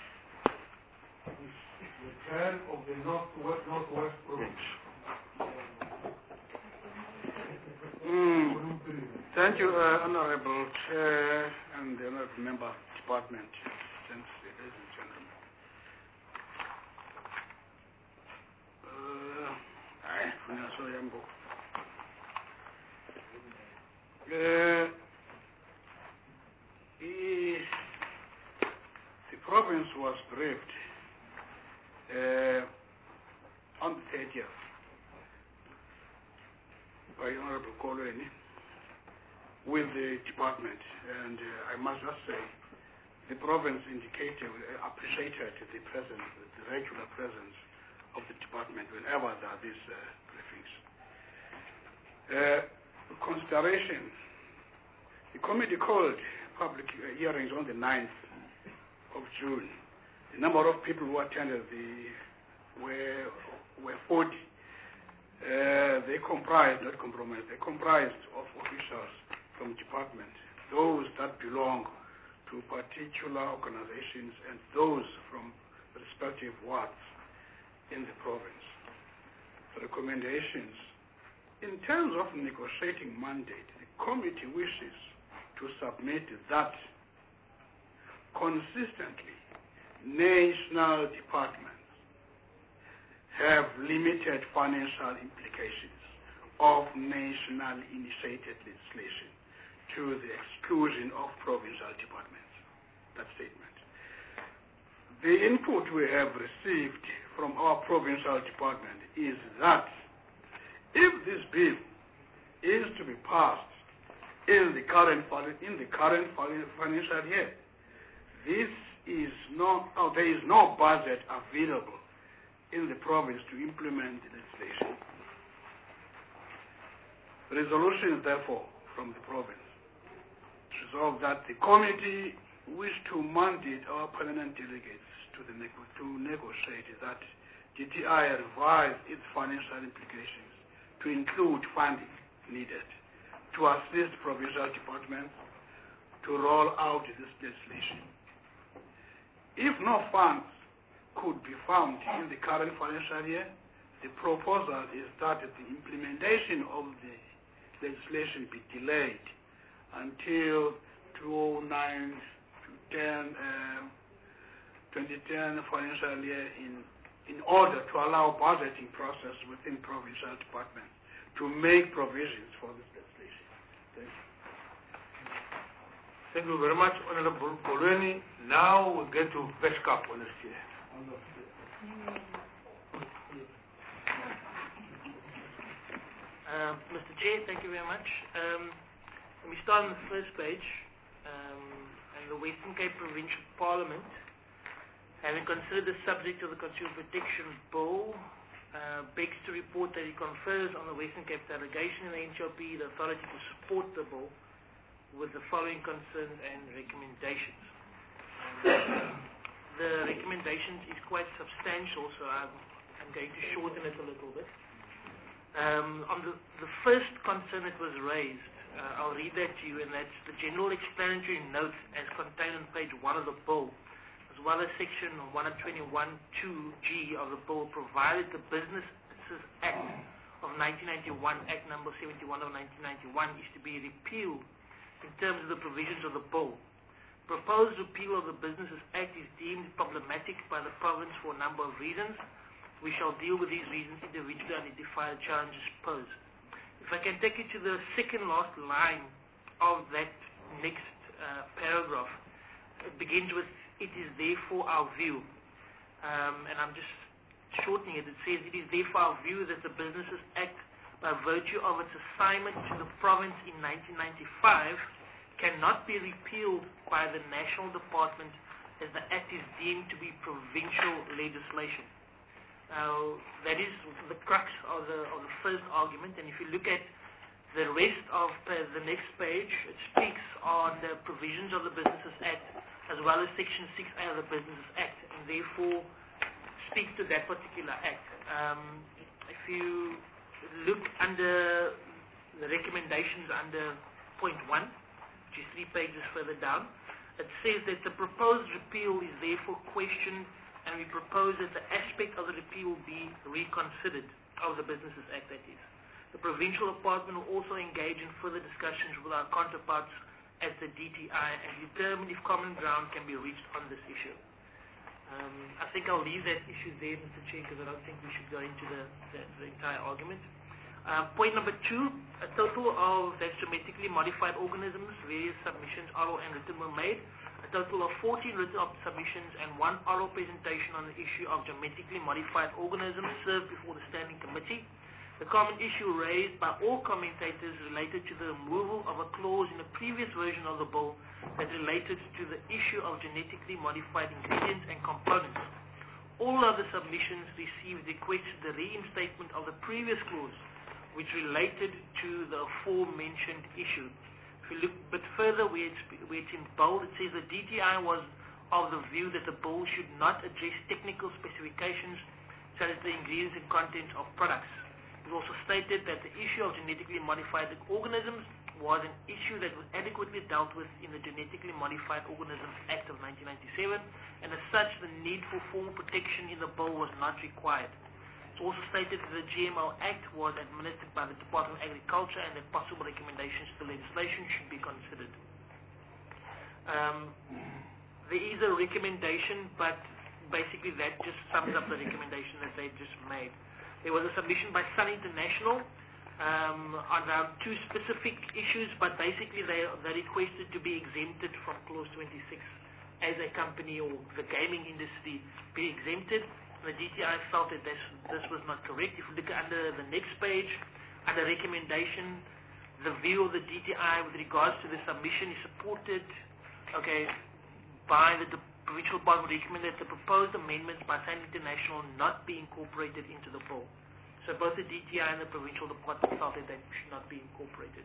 Speaker 9: The chair of the Northwest, Northwest Province.
Speaker 2: Mm. Thank you, uh, Honorable Chair and the Honorable Member Department. Thanks, ladies and gentlemen. Uh, uh, the, the province was briefed uh, on the thirtieth by Honorable Kolweni with the department, and uh, I must just say the province indicated, uh, appreciated the presence, the regular presence of the department whenever there are these uh, briefings. Uh, consideration, the committee called public uh, hearings on the ninth of June. The number of people who attended the were, were forty. Uh, they comprised, not compromised, they comprised of officials from department, those that belong to particular organizations and those from respective wards in the province. Recommendations. In terms of negotiating mandate, the committee wishes to submit that consistently national departments have limited financial implications of national initiated legislation to the exclusion of provincial departments. That statement. The input we have received from our provincial department is that if this bill is to be passed in the current in the current financial year, this is not, oh, there is no budget available in the province to implement the legislation. Resolution, therefore, from the province to resolve that the committee wish to mandate our permanent delegates to, the nego to negotiate that D T I revise its financial implications to include funding needed to assist provincial departments
Speaker 9: to roll out this legislation. If no funds could be found in the current financial year, the proposal is that the implementation of the legislation be delayed until two thousand nine to ten, uh, twenty ten financial year in, in order to allow budgeting process within provincial departments to make provisions for this legislation. Thank you.
Speaker 2: Thank you very much, Honorable Bolweni. Now we get to Veskap on the chair.
Speaker 11: Uh, Mister Chair, thank you very much. Um, let me start on the first page. Um, and the Western Cape Provincial Parliament, having considered the subject of the Consumer Protection Bill, uh, begs to report that it confers on the Western Cape delegation in the N C O P the authority to support the bill with the following concerns and recommendations. Um, the recommendations is quite substantial, so I'm, I'm going to shorten it a little bit. Um, on the, the first concern that was raised, uh, I'll read that to you, and that's the general explanatory note as contained on page one of the bill, as well as section one twenty-one two G of the bill, provided the Businesses Act of nineteen ninety-one, Act number seventy-one of nineteen ninety-one, is to be repealed in terms of the provisions of the bill. Proposed repeal of the Businesses Act is deemed problematic by the province for a number of reasons. We shall deal with these reasons individually and identify the challenges posed. If I can take you to the second last line of that next uh, paragraph, it begins with, it is therefore our view. Um, and I'm just shortening it. It says, it is therefore our view that the Businesses Act, by virtue of its assignment to the province in nineteen ninety-five, cannot be repealed by the National Department as the Act is deemed to be provincial legislation. Now, that is the crux of the, of the first argument, and if you look at the rest of the next page, it speaks on the provisions of the Businesses Act as well as Section six A of the Businesses Act, and therefore speaks to that particular act. Um, if you look under the recommendations under point one, which is three pages further down, it says that the proposed repeal is therefore questioned, and we propose that the aspect of the repeal be reconsidered, of the Businesses Act, that is. The provincial department will also engage in further discussions with our counterparts at the D T I and determine if common ground can be reached on this issue. Um, I think I'll leave that issue there, Mister Chair, because I don't think we should go into the, the, the entire argument. Uh, point number two, a total of that's genetically modified organisms, various submissions, oral and written, were made. A total of fourteen written submissions and one oral presentation on the issue of genetically modified organisms served before the Standing Committee. The common issue raised by all commentators related to the removal of a clause in the previous version of the bill that related to the issue of genetically modified ingredients and components. All other submissions received requested the reinstatement of the previous clause, which related to the aforementioned issue. If you look a bit further where it's, where it's in bold, it says the D T I was of the view that the bill should not address technical specifications such as the ingredients and contents of products. It also stated that the issue of genetically modified organisms was an issue that was adequately dealt with in the Genetically Modified Organisms Act of nineteen ninety-seven, and as such the need for formal protection in the bill was not required. It also stated that the G M O Act was administered by the Department of Agriculture and that possible recommendations to the legislation should be considered. Um, there is a recommendation, but basically that just sums up the recommendation that they just made. There was a submission by Sun International um, on around two specific issues, but basically they, they requested to be exempted from Clause twenty-six as a company, or the gaming industry be exempted. The D T I felt that this, this was not correct. If you look under the next page, under recommendation, the view of the D T I with regards to the submission is supported, okay, by the Provincial Department recommend that the proposed amendments by Sun International not be incorporated into the bill. So both the D T I and the Provincial Department felt that they should not be incorporated.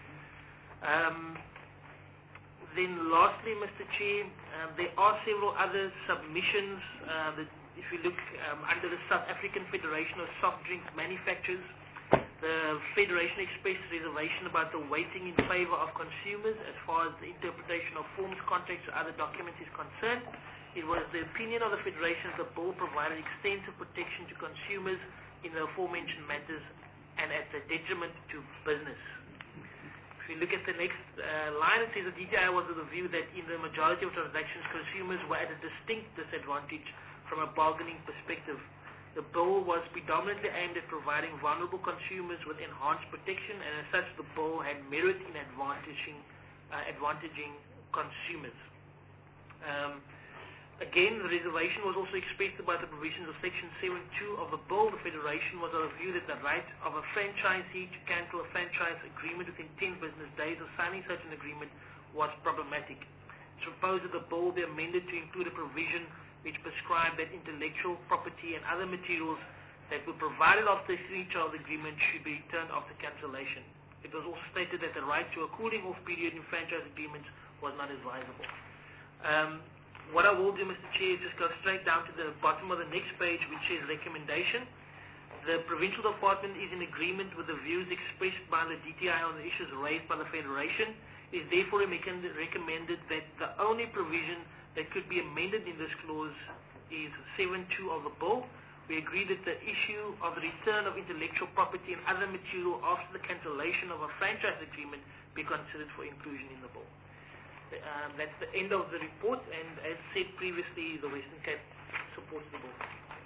Speaker 11: Um, then lastly, Mister Chair, um, there are several other submissions uh, that if you look um, under the South African Federation of Soft Drink Manufacturers, The Federation expressed reservation about the weighting in favor of consumers as far as the interpretation of forms, contracts, or other documents is concerned. It was the opinion of the Federation that the bill provided extensive protection to consumers in the aforementioned matters and at the detriment to business. If you look at the next uh, line, it says the D T I was of the view that in the majority of transactions, consumers were at a distinct disadvantage from a bargaining perspective. The bill was predominantly aimed at providing vulnerable consumers with enhanced protection, and as such, the bill had merit in advantaging, uh, advantaging consumers. Um, again, the reservation was also expressed about the provisions of Section seven two of the bill. The Federation was of the view that the right of a franchisee to cancel a franchise agreement within ten business days of signing such an agreement was problematic. It's proposed that the bill be amended to include a provision which prescribed that intellectual property and other materials that were provided after signature of the agreement should be returned after cancellation. It was also stated that the right to a cooling off period in franchise agreements was not advisable. Um, what I will do, Mister Chair, is just go straight down to the bottom of the next page, which says recommendation. The Provincial Department is in agreement with the views expressed by the D T I on the issues raised by the Federation. It is therefore recommended that the only provision that could be amended in this clause is seven two of the bill. We agree that the issue of the return of intellectual property and other material after the cancellation of a franchise agreement be considered for inclusion in the bill. Um, that's the end of the report, and as said previously, the Western Cape supports the bill.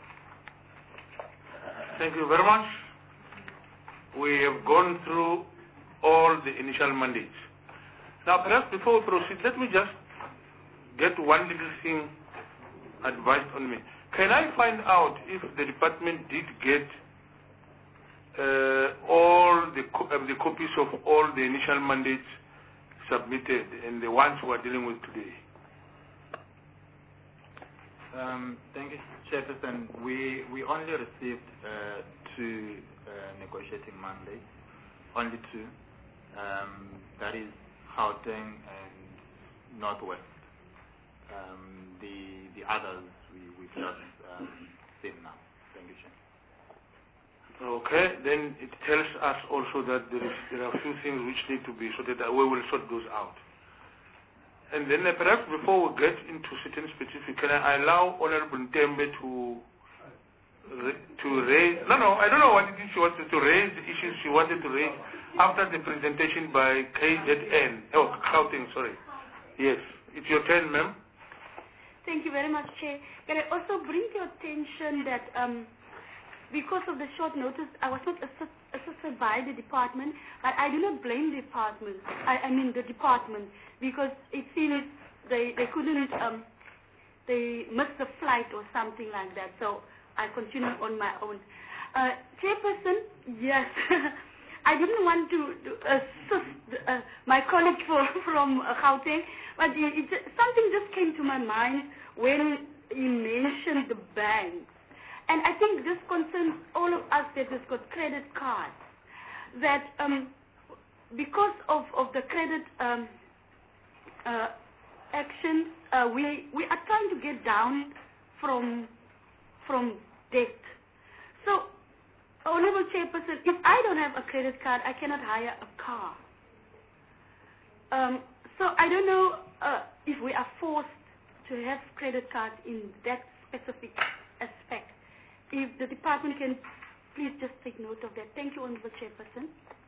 Speaker 2: Thank you very much. We have gone through all the initial mandates. Now, perhaps before we proceed, let me just get one little thing advised on me. Can I find out if the department did get uh, all the, co uh, the copies of all the initial mandates submitted and the ones we are dealing with today?
Speaker 5: Um, thank you, Chairperson. We, we only received uh, two uh, negotiating mandates, only two. Um, that is Gauteng and Northwest. Um, the the others we we just um, seen now. Thank you, Chair.
Speaker 2: Okay, then it tells us also that there is there are a few things which need to be sorted out. We will sort those out. And then uh, perhaps before we get into certain specific, can I allow Honorable Ntembe to to raise? No, no, I don't know what it is she wanted to raise. The issues she wanted to raise after the presentation by K Z N. Oh, Gauteng, sorry. Yes, it's your turn, ma'am.
Speaker 17: Thank you very much, Chair. Can I also bring to your attention that um, because of the short notice, I was not assist, assisted by the department, but I do not blame the department. I, I mean the department, because it seems they they couldn't um, they missed the flight or something like that. So I continue on my own. Uh, Chairperson, yes, I didn't want to, to assist uh, my colleague for, from uh, Gauteng. But it, it, something just came to my mind when he mentioned the banks. And I think this concerns all of us that has got credit cards. That um, because of, of the credit um, uh, actions, uh, we, we are trying to get down from, from debt. So, Honorable Chairperson, if I don't have a credit card, I cannot hire a car. Um, So I don't know uh, if we are forced to have credit cards in that specific aspect. If the department can please just take note of that. Thank you, Honorable Chairperson.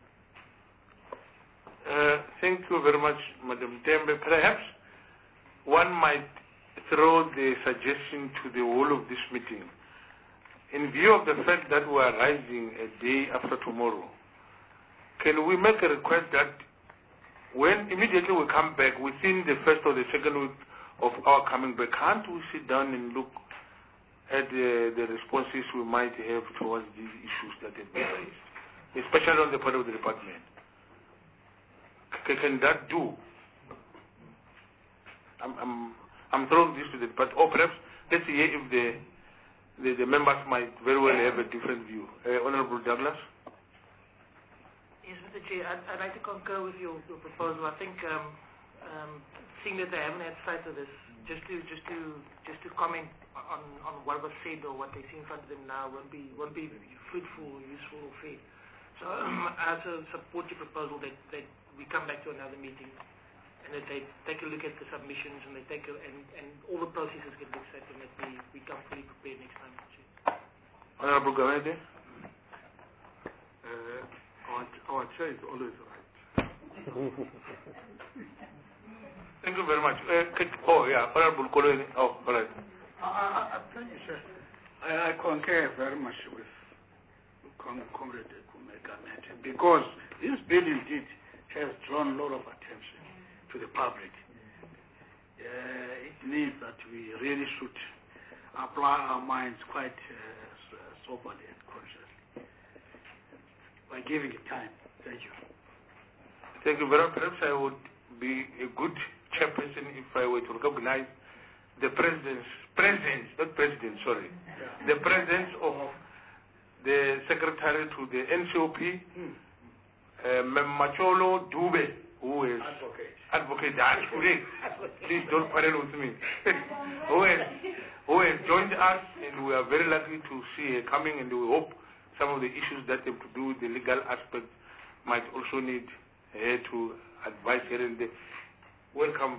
Speaker 2: Uh, thank you very much, Madam Tembe. Perhaps one might throw the suggestion to the whole of this meeting. In view of the fact that we are rising a day after tomorrow, can we make a request that when immediately we come back, within the first or the second week of our coming back, can't we sit down and look at the, the responses we might have towards these issues that have been raised, especially on the part of the department? C can that do? I'm, I'm, I'm throwing this to the department, or perhaps let's see if the, the, the members might very well have a different view. Uh, Honorable Douglas?
Speaker 11: Yes, Mister Chair, I'd, I'd like to concur with your, your proposal. I think, um, um, seeing that they haven't had sight of this, just to just to just to comment on, on what was said or what they see in front of them now won't be won't be fruitful, useful, or fair. So um, I also support your proposal that, that we come back to another meeting and that they take a look at the submissions and they take a, and, and all the processes get looked at and that we, we come fully prepared next time.
Speaker 2: Honorable Gawede?
Speaker 4: Uh, our, our chair is always right.
Speaker 2: Thank you very much. Uh, oh, yeah, Honorable Kolweni. Oh, all right.
Speaker 9: Uh, thank you, sir. I, I concur very much with Con Comrade Kumeka because this bill indeed has drawn a lot of attention to the public. Uh, it means that we really should apply our minds quite uh, soberly and consciously by giving it time. Thank you.
Speaker 2: Thank you very much. Perhaps I would be a good chairperson if I were to recognize the president's presence, not president, sorry, yeah. the presence of the secretary to the N C O P, hmm. uh, Macholo Dube, who is advocate. Advocate, that's correct. Please don't quarrel with me. who, has, who has joined us, and we are very lucky to see her coming, and we hope some of the issues that have to do with the legal aspect might also need her to advise here and there. Welcome,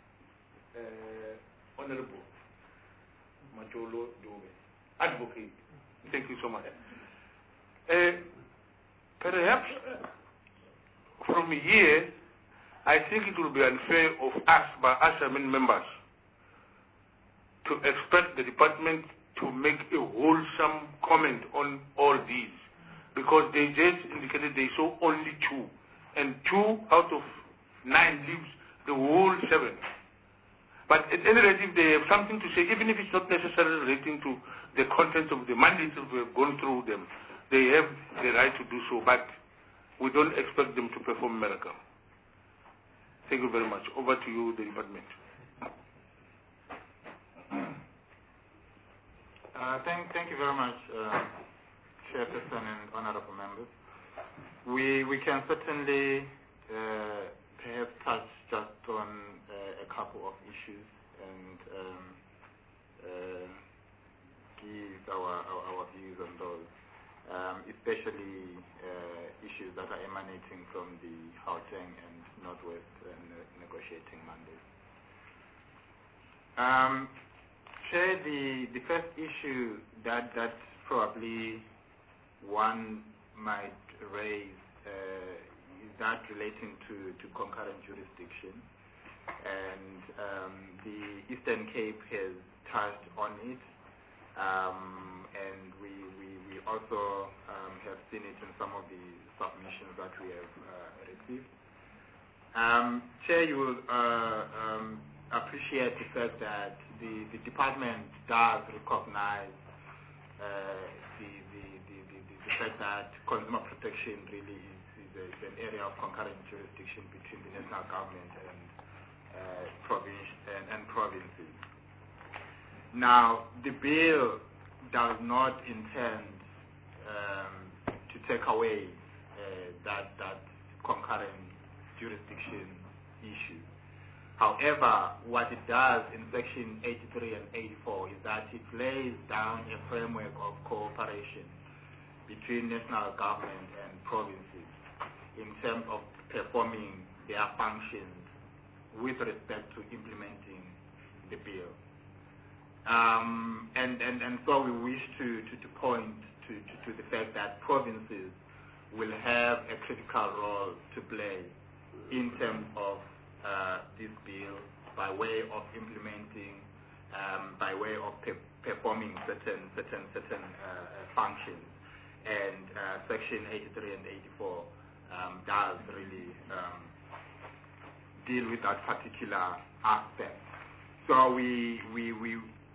Speaker 2: uh, Honorable Macholo Dube, advocate. Thank you so much. Uh, perhaps from here, I think it will be unfair of us, by us, I mean members, to expect the department to make a wholesome comment on all these, because they just indicated they saw only two, and two out of nine leaves the whole seven. But at any rate, if they have something to say, even if it's not necessarily relating to the content of the mandates if we have gone through them, they have the right to do so, but we don't expect them to perform a miracle. Thank you very much. Over to you, the department.
Speaker 5: Uh, thank, thank you very much, uh, Chairperson and honorable members. We, we can certainly uh, perhaps touch just on uh, a couple of issues and um, uh, give our, our, our views on those, um, especially uh, issues that are emanating from the Gauteng and Northwest uh, negotiating mandates. Um, Chair, the, the first issue that, that probably one might raise uh, is that relating to, to concurrent jurisdiction. And um, the Eastern Cape has touched on it. Um, and we, we, we also um, have seen it in some of the submissions that we have uh, received. Um, Chair, you will uh, um, appreciate the fact that the, the department does recognize uh, the, the, the, the, the fact that consumer protection really is, is, a, is an area of concurrent jurisdiction between the national government and, uh, province, and, and provinces. Now, the bill does not intend um, to take away uh, that, that concurrent jurisdiction issue. However, what it does in section eighty-three and eighty-four is that it lays down a framework of cooperation between national government and provinces in terms of performing their functions with respect to implementing the bill. Um, and, and, and so we wish to, to, to point to, to, to the fact that provinces will have a critical role to play in terms of uh, this bill by way of implementing, um, by way of pe performing certain certain certain uh, functions, and uh, section eighty-three and eighty-four um, does really um, deal with that particular aspect. So we we we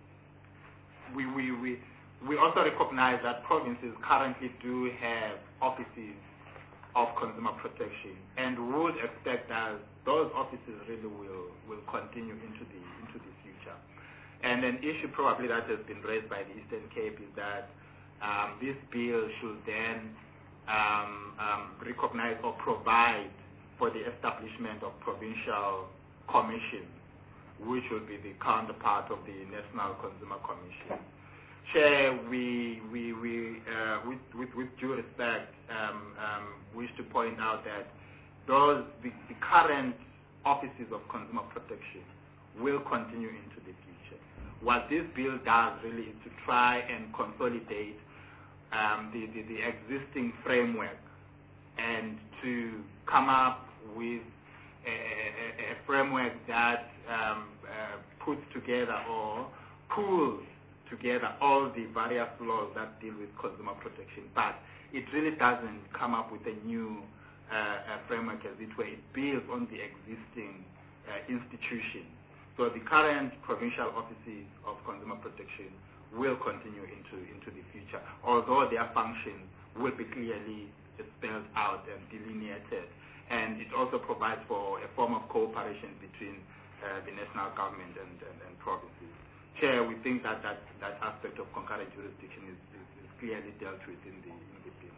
Speaker 5: we we we, we also recognize that provinces currently do have offices of consumer protection, and would expect that those offices really will, will continue into the into the future. And an issue probably that has been raised by the Eastern Cape is that um, this bill should then um, um, recognize or provide for the establishment of provincial commissions, which would be the counterpart of the National Consumer Commission. Chair, we, we, we uh, with, with, with due respect, um, um, wish to point out that those, the, the current offices of consumer protection will continue into the future. What this bill does really is to try and consolidate um, the, the, the existing framework and to come up with a, a, a framework that um, uh, puts together or pools together all the various laws that deal with consumer protection. But it really doesn't come up with a new uh, uh, framework, as it were. It builds on the existing uh, institution. So the current provincial offices of consumer protection will continue into, into the future, although their functions will be clearly spelled out and delineated. And it also provides for a form of cooperation between uh, the national government and, and, and provinces. Chair, we think that that, that aspect of concurrent jurisdiction is, is, is clearly dealt with in the, in the bill.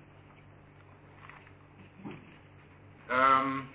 Speaker 5: Um,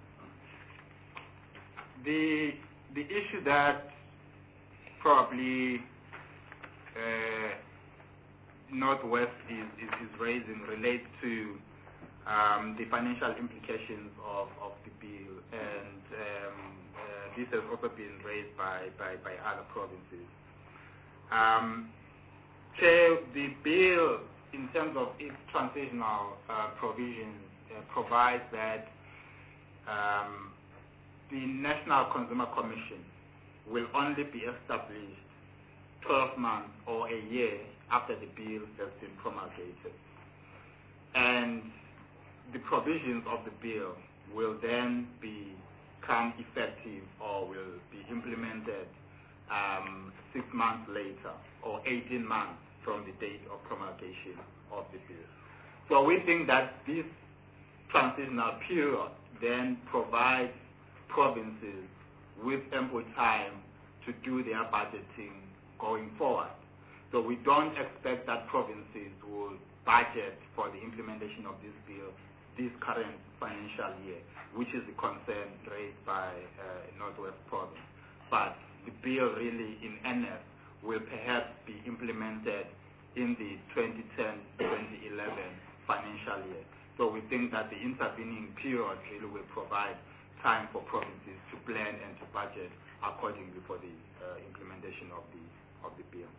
Speaker 5: the, the issue that probably uh, Northwest is, is, is raising relates to um, the financial implications of, of the bill, and um, uh, this has also been raised by, by, by other provinces. Um, Chair, the bill, in terms of its transitional uh, provisions, uh, provides that um, the National Consumer Commission will only be established twelve months or a year after the bill has been promulgated. And the provisions of the bill will then become effective or will be implemented um, six months later or eighteen months from the date of promulgation of the bill. So we think that this transitional period then provides provinces with ample time to do their budgeting going forward. So we don't expect that provinces will budget for the implementation of this bill this current financial year, which is the concern raised by uh, Northwest Province. But the bill really, in earnest, will perhaps be implemented in the twenty ten to twenty eleven financial year. So we think that the intervening period really will provide time for provinces to plan and to budget accordingly for the uh, implementation of the of the bill.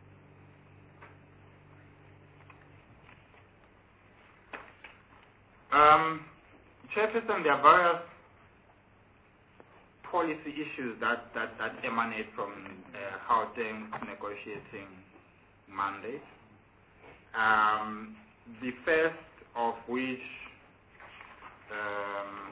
Speaker 5: Um, Chairperson, there are various policy issues that, that, that emanate from uh, Gauteng's negotiating mandate. Um, the first of which um,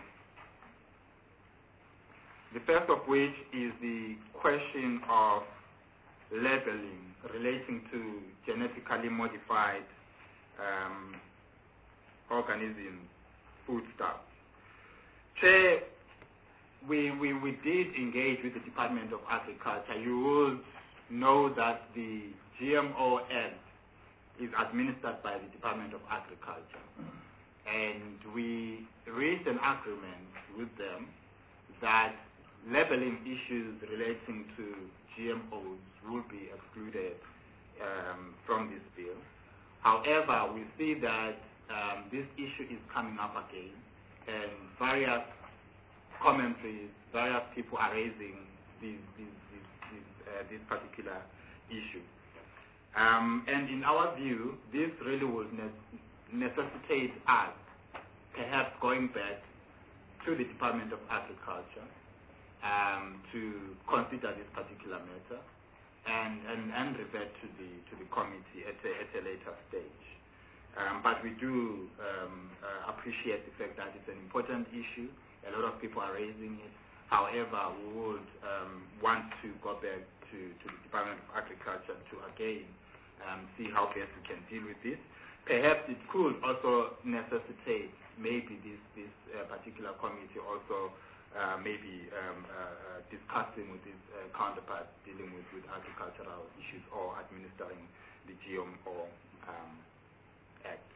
Speaker 5: the first of which is the question of labeling relating to genetically modified um, organisms, foodstuffs. Chair, we, we, we did engage with the Department of Agriculture. You will know that the G M O Act is administered by the Department of Agriculture. And we reached an agreement with them that labeling issues relating to G M Os will be excluded um, from this bill. However, we see that um, this issue is coming up again, and various commentaries, various people are raising these, these, these, these, uh, this particular issue. Um, and in our view, this really would ne necessitate us perhaps going back to the Department of Agriculture um, to consider this particular matter and, and, and revert to the, to the committee at a, at a later stage. Um, but we do um, uh, appreciate the fact that it's an important issue. A lot of people are raising it. However, we would um, want to go back to, to the Department of Agriculture to again um, see how best we can deal with this. Perhaps it could also necessitate maybe this, this uh, particular committee also uh, maybe um, uh, uh, discussing with its uh, counterparts dealing with, with agricultural issues or administering the G M O um, Act.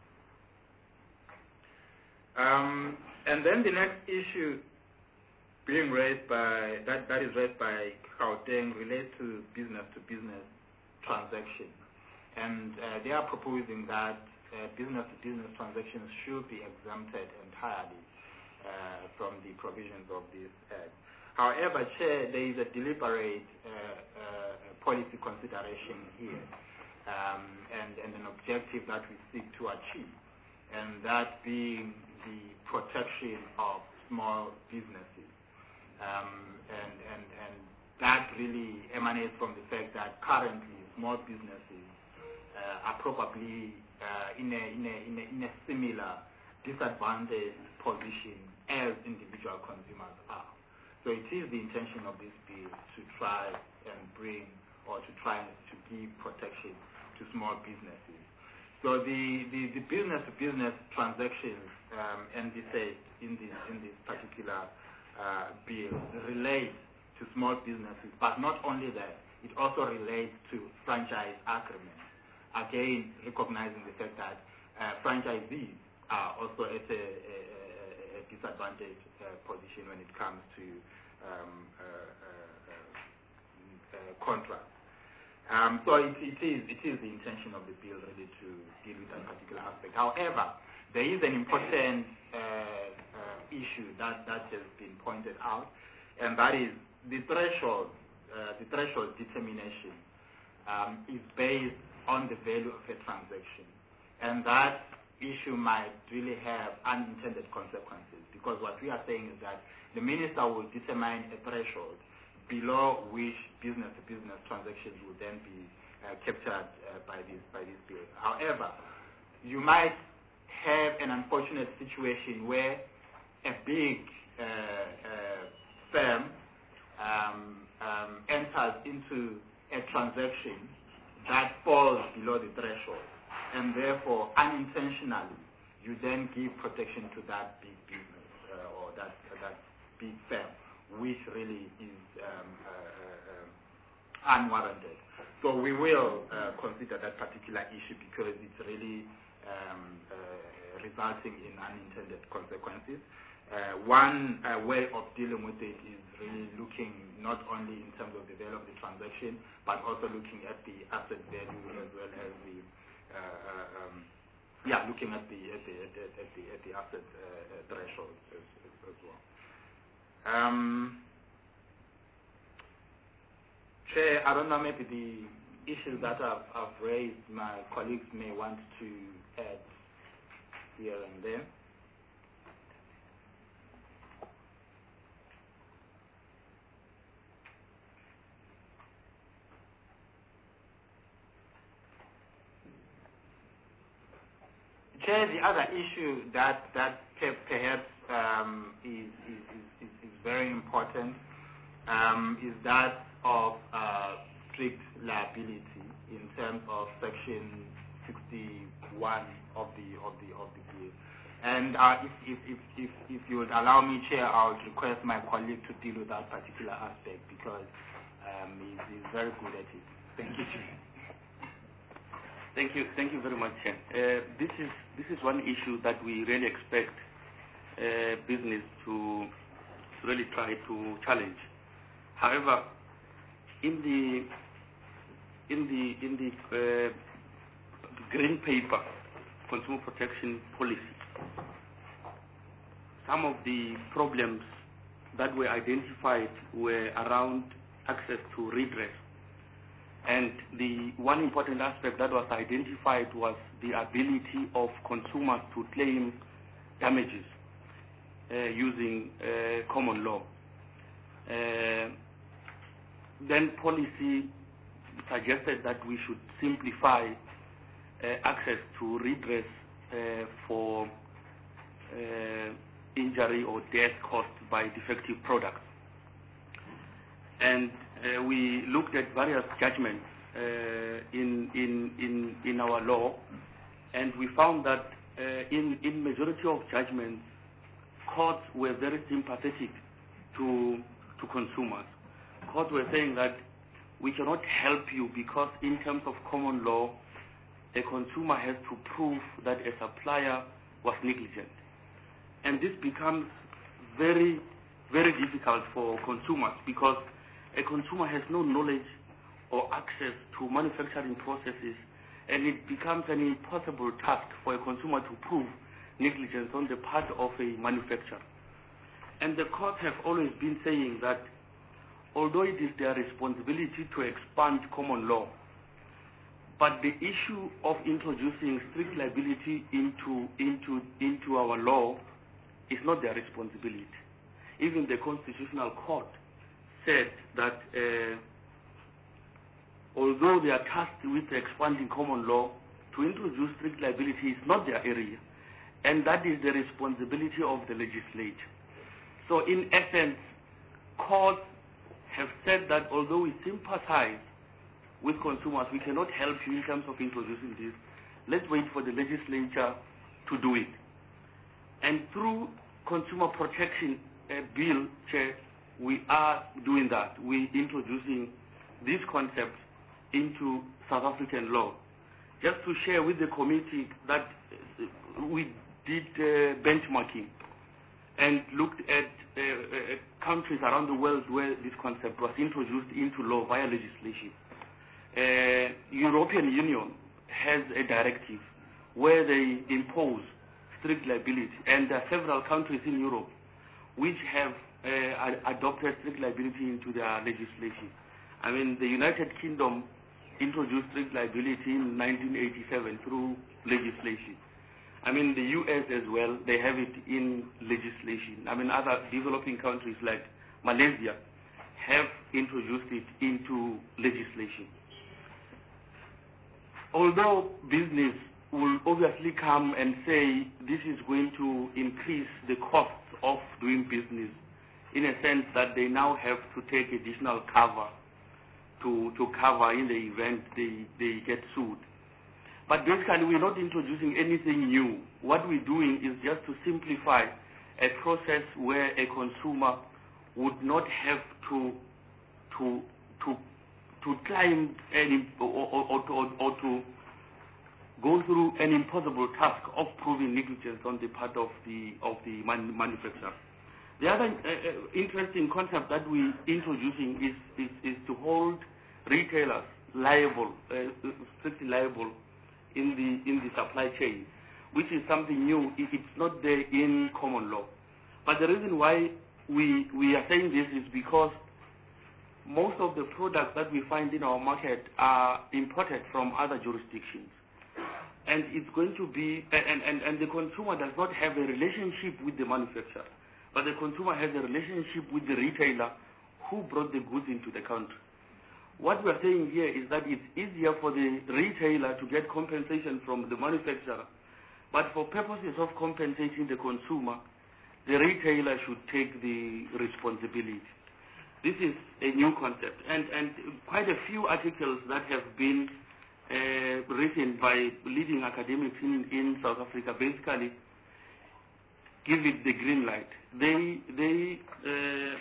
Speaker 5: Um, and then the next issue being raised by, that, that is raised by Gauteng relates to business to business transactions. and uh, they are proposing that uh, business-to-business transactions should be exempted entirely uh, from the provisions of this Act. However, Chair, there is a deliberate uh, uh, policy consideration here, um, and, and an objective that we seek to achieve, and that being the protection of small businesses. Um, and, and, and that really emanates from the fact that currently small businesses uh, are probably uh, in, a, in, a, in, a, in a similar disadvantaged position as individual consumers are. So it is the intention of this bill to try and bring or to try to give protection to small businesses. So the, the, the business-to-business transactions um, envisaged in this, in this particular uh, bill relate to small businesses, but not only that, it also relates to franchise agreements. Again, recognizing the fact that uh, franchisees are also at a, a, a disadvantaged uh, position when it comes to um, uh, uh, uh, contracts. Um, so it, it is it is the intention of the bill really to deal with that particular aspect. However, there is an important uh, uh, issue that, that has been pointed out, and that is the threshold. Uh, the threshold determination um, is based on the value of a transaction, and that issue might really have unintended consequences, because what we are saying is that the minister will determine a threshold below which business-to-business transactions will then be uh, captured uh, by this by this bill. However, you might have an unfortunate situation where a big uh, uh, firm um, um, enters into a transaction that falls below the threshold, and therefore unintentionally you then give protection to that big business uh, or that uh, that big firm, which really is um, uh, uh, unwarranted. So we will uh, consider that particular issue, because it's really um, uh, resulting in unintended consequences. Uh, one uh, way of dealing with it is really looking not only in terms of the value of the transaction, but also looking at the asset value as well as the uh, uh, um, yeah, looking at the at the at the, at the, at the asset uh, threshold as, as, as well. Um, Chair, I don't know, maybe the issues that I've, I've raised, my colleagues may want to add here and there. Chair, the other issue that, that perhaps um, is, is, is, is very important um, is that of uh, strict liability in terms of Section sixty-one of the of the of the bill. And uh, if, if, if, if, if you would allow me, Chair, I would request my colleague to deal with that particular aspect, because um, he's, he's very good at it. Thank you, Chair.
Speaker 18: Thank you, thank you very much, Chair. Uh, this is this is one issue that we really expect uh, business to really try to challenge. However, in the in the in the uh, green paper, consumer protection policy, some of the problems that were identified were around access to redress. And the one important aspect that was identified was the ability of consumers to claim damages uh, using uh, common law. Uh, then policy suggested that we should simplify uh, access to redress uh, for uh, injury or death caused by defective products. And uh, we looked at various judgments uh, in, in, in, in our law, and we found that uh, in, in majority of judgments, courts were very sympathetic to, to consumers. Courts were saying that we cannot help you because in terms of common law, a consumer has to prove that a supplier was negligent. And this becomes very, very difficult for consumers, because a consumer has no knowledge or access to manufacturing processes and it becomes an impossible task for a consumer to prove negligence on the part of a manufacturer. And the courts have always been saying that although it is their responsibility to expand common law, but the issue of introducing strict liability into, into, into our law is not their responsibility. Even the Constitutional Court said that uh, although they are tasked with expanding common law, to introduce strict liability is not their area, and that is the responsibility of the legislature. So in essence, courts have said that although we sympathize with consumers, we cannot help you in terms of introducing this. Let's wait for the legislature to do it. And through Consumer Protection uh, Bill, Chair, we are doing that. We're introducing these concepts into South African law. Just to share with the committee that uh, we did uh, benchmarking and looked at uh, uh, countries around the world where this concept was introduced into law via legislation. Uh, European Union has a directive where they impose strict liability, and there are several countries in Europe which have uh, ad adopted strict liability into their legislation. I mean, the United Kingdom introduced strict liability in nineteen eighty-seven through legislation. I mean, the U S as well, they have it in legislation. I mean, other developing countries like Malaysia have introduced it into legislation. Although business will obviously come and say this is going to increase the costs of doing business, in a sense that they now have to take additional cover to, to cover in the event they, they get sued. But basically, we're not introducing anything new. What we're doing is just to simplify a process where a consumer would not have to to to to climb any or, or, or, or, or to go through an impossible task of proving negligence on the part of the of the man, manufacturer. The other uh, interesting concept that we're introducing is, is, is to hold retailers liable, uh, strictly liable in the in the supply chain, which is something new. It's not there in common law. But the reason why we we are saying this is because most of the products that we find in our market are imported from other jurisdictions. And it's going to be, and, and, and the consumer does not have a relationship with the manufacturer, but the consumer has a relationship with the retailer who brought the goods into the country. What we're saying here is that it's easier for the retailer to get compensation from the manufacturer, but for purposes of compensating the consumer, the retailer should take the responsibility. This is a new concept, and, and quite a few articles that have been uh, written by leading academics in, in South Africa basically give it the green light. They they uh,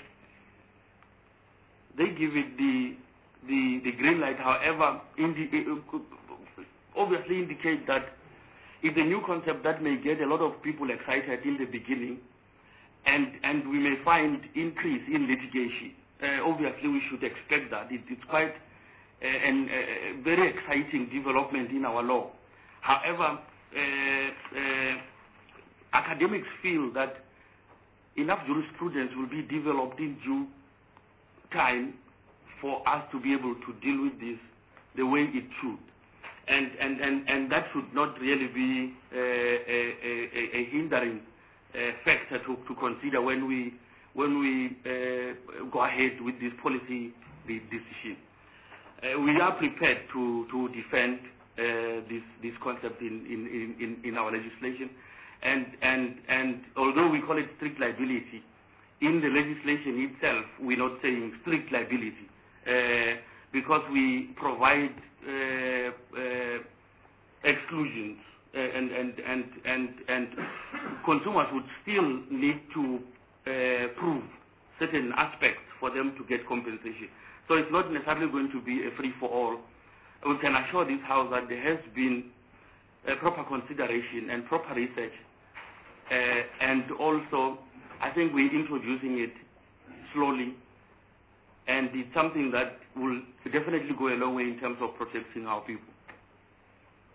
Speaker 18: they give it the the the green light. However, indi obviously indicate that it's a new concept that may get a lot of people excited in the beginning, and and we may find increase in litigation. Uh, obviously, we should expect that. It, it's quite uh, an uh, very exciting development in our law. However, uh, uh, academics feel that enough jurisprudence will be developed in due time for us to be able to deal with this the way it should. And, and, and, and that should not really be uh, a, a, a hindering uh, factor to, to consider when we when we uh, go ahead with this policy decision. Uh, we are prepared to, to defend uh, this, this concept in, in, in, in our legislation. And, and, and although we call it strict liability, in the legislation itself, we're not saying strict liability uh, because we provide uh, uh, exclusions uh, and, and, and, and, and consumers would still need to Uh, prove certain aspects for them to get compensation. So it's not necessarily going to be a free-for-all. We can assure this House that there has been a proper consideration and proper research. Uh, and also, I think we're introducing it slowly, and it's something that will definitely go a long way in terms of protecting our people.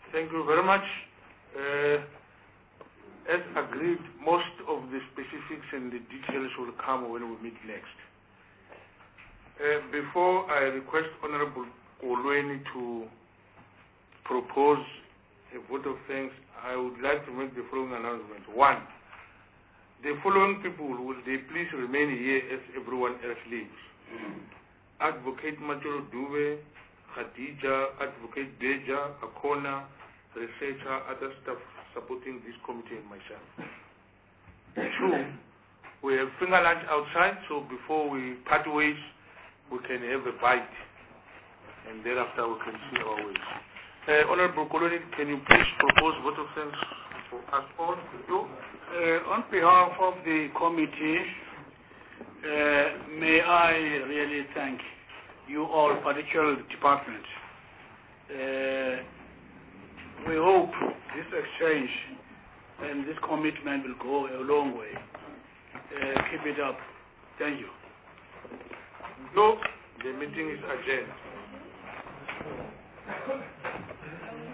Speaker 2: Thank you very much. Uh, as agreed, most of the specifics and the details will come when we meet next. Uh, before I request Honorable Olweni to propose a vote of thanks, I would like to make the following announcements. One, the following people, will they please remain here as everyone else leaves? Advocate Maturo Dube, Khadija, Advocate Deja, Akona, researcher, other staff supporting this committee and myself. Two, we have finger lunch outside, so before we part ways, we can have a bite, and thereafter we can see our ways. Uh, Honorable Koloni, can you please propose vote of thanks for us all?
Speaker 9: Uh, on behalf of the committee, uh, may I really thank you all, particularly the department. Uh, we hope this exchange and this commitment will go a long way. Uh, keep it up. Thank you.
Speaker 2: No, the meeting is adjourned.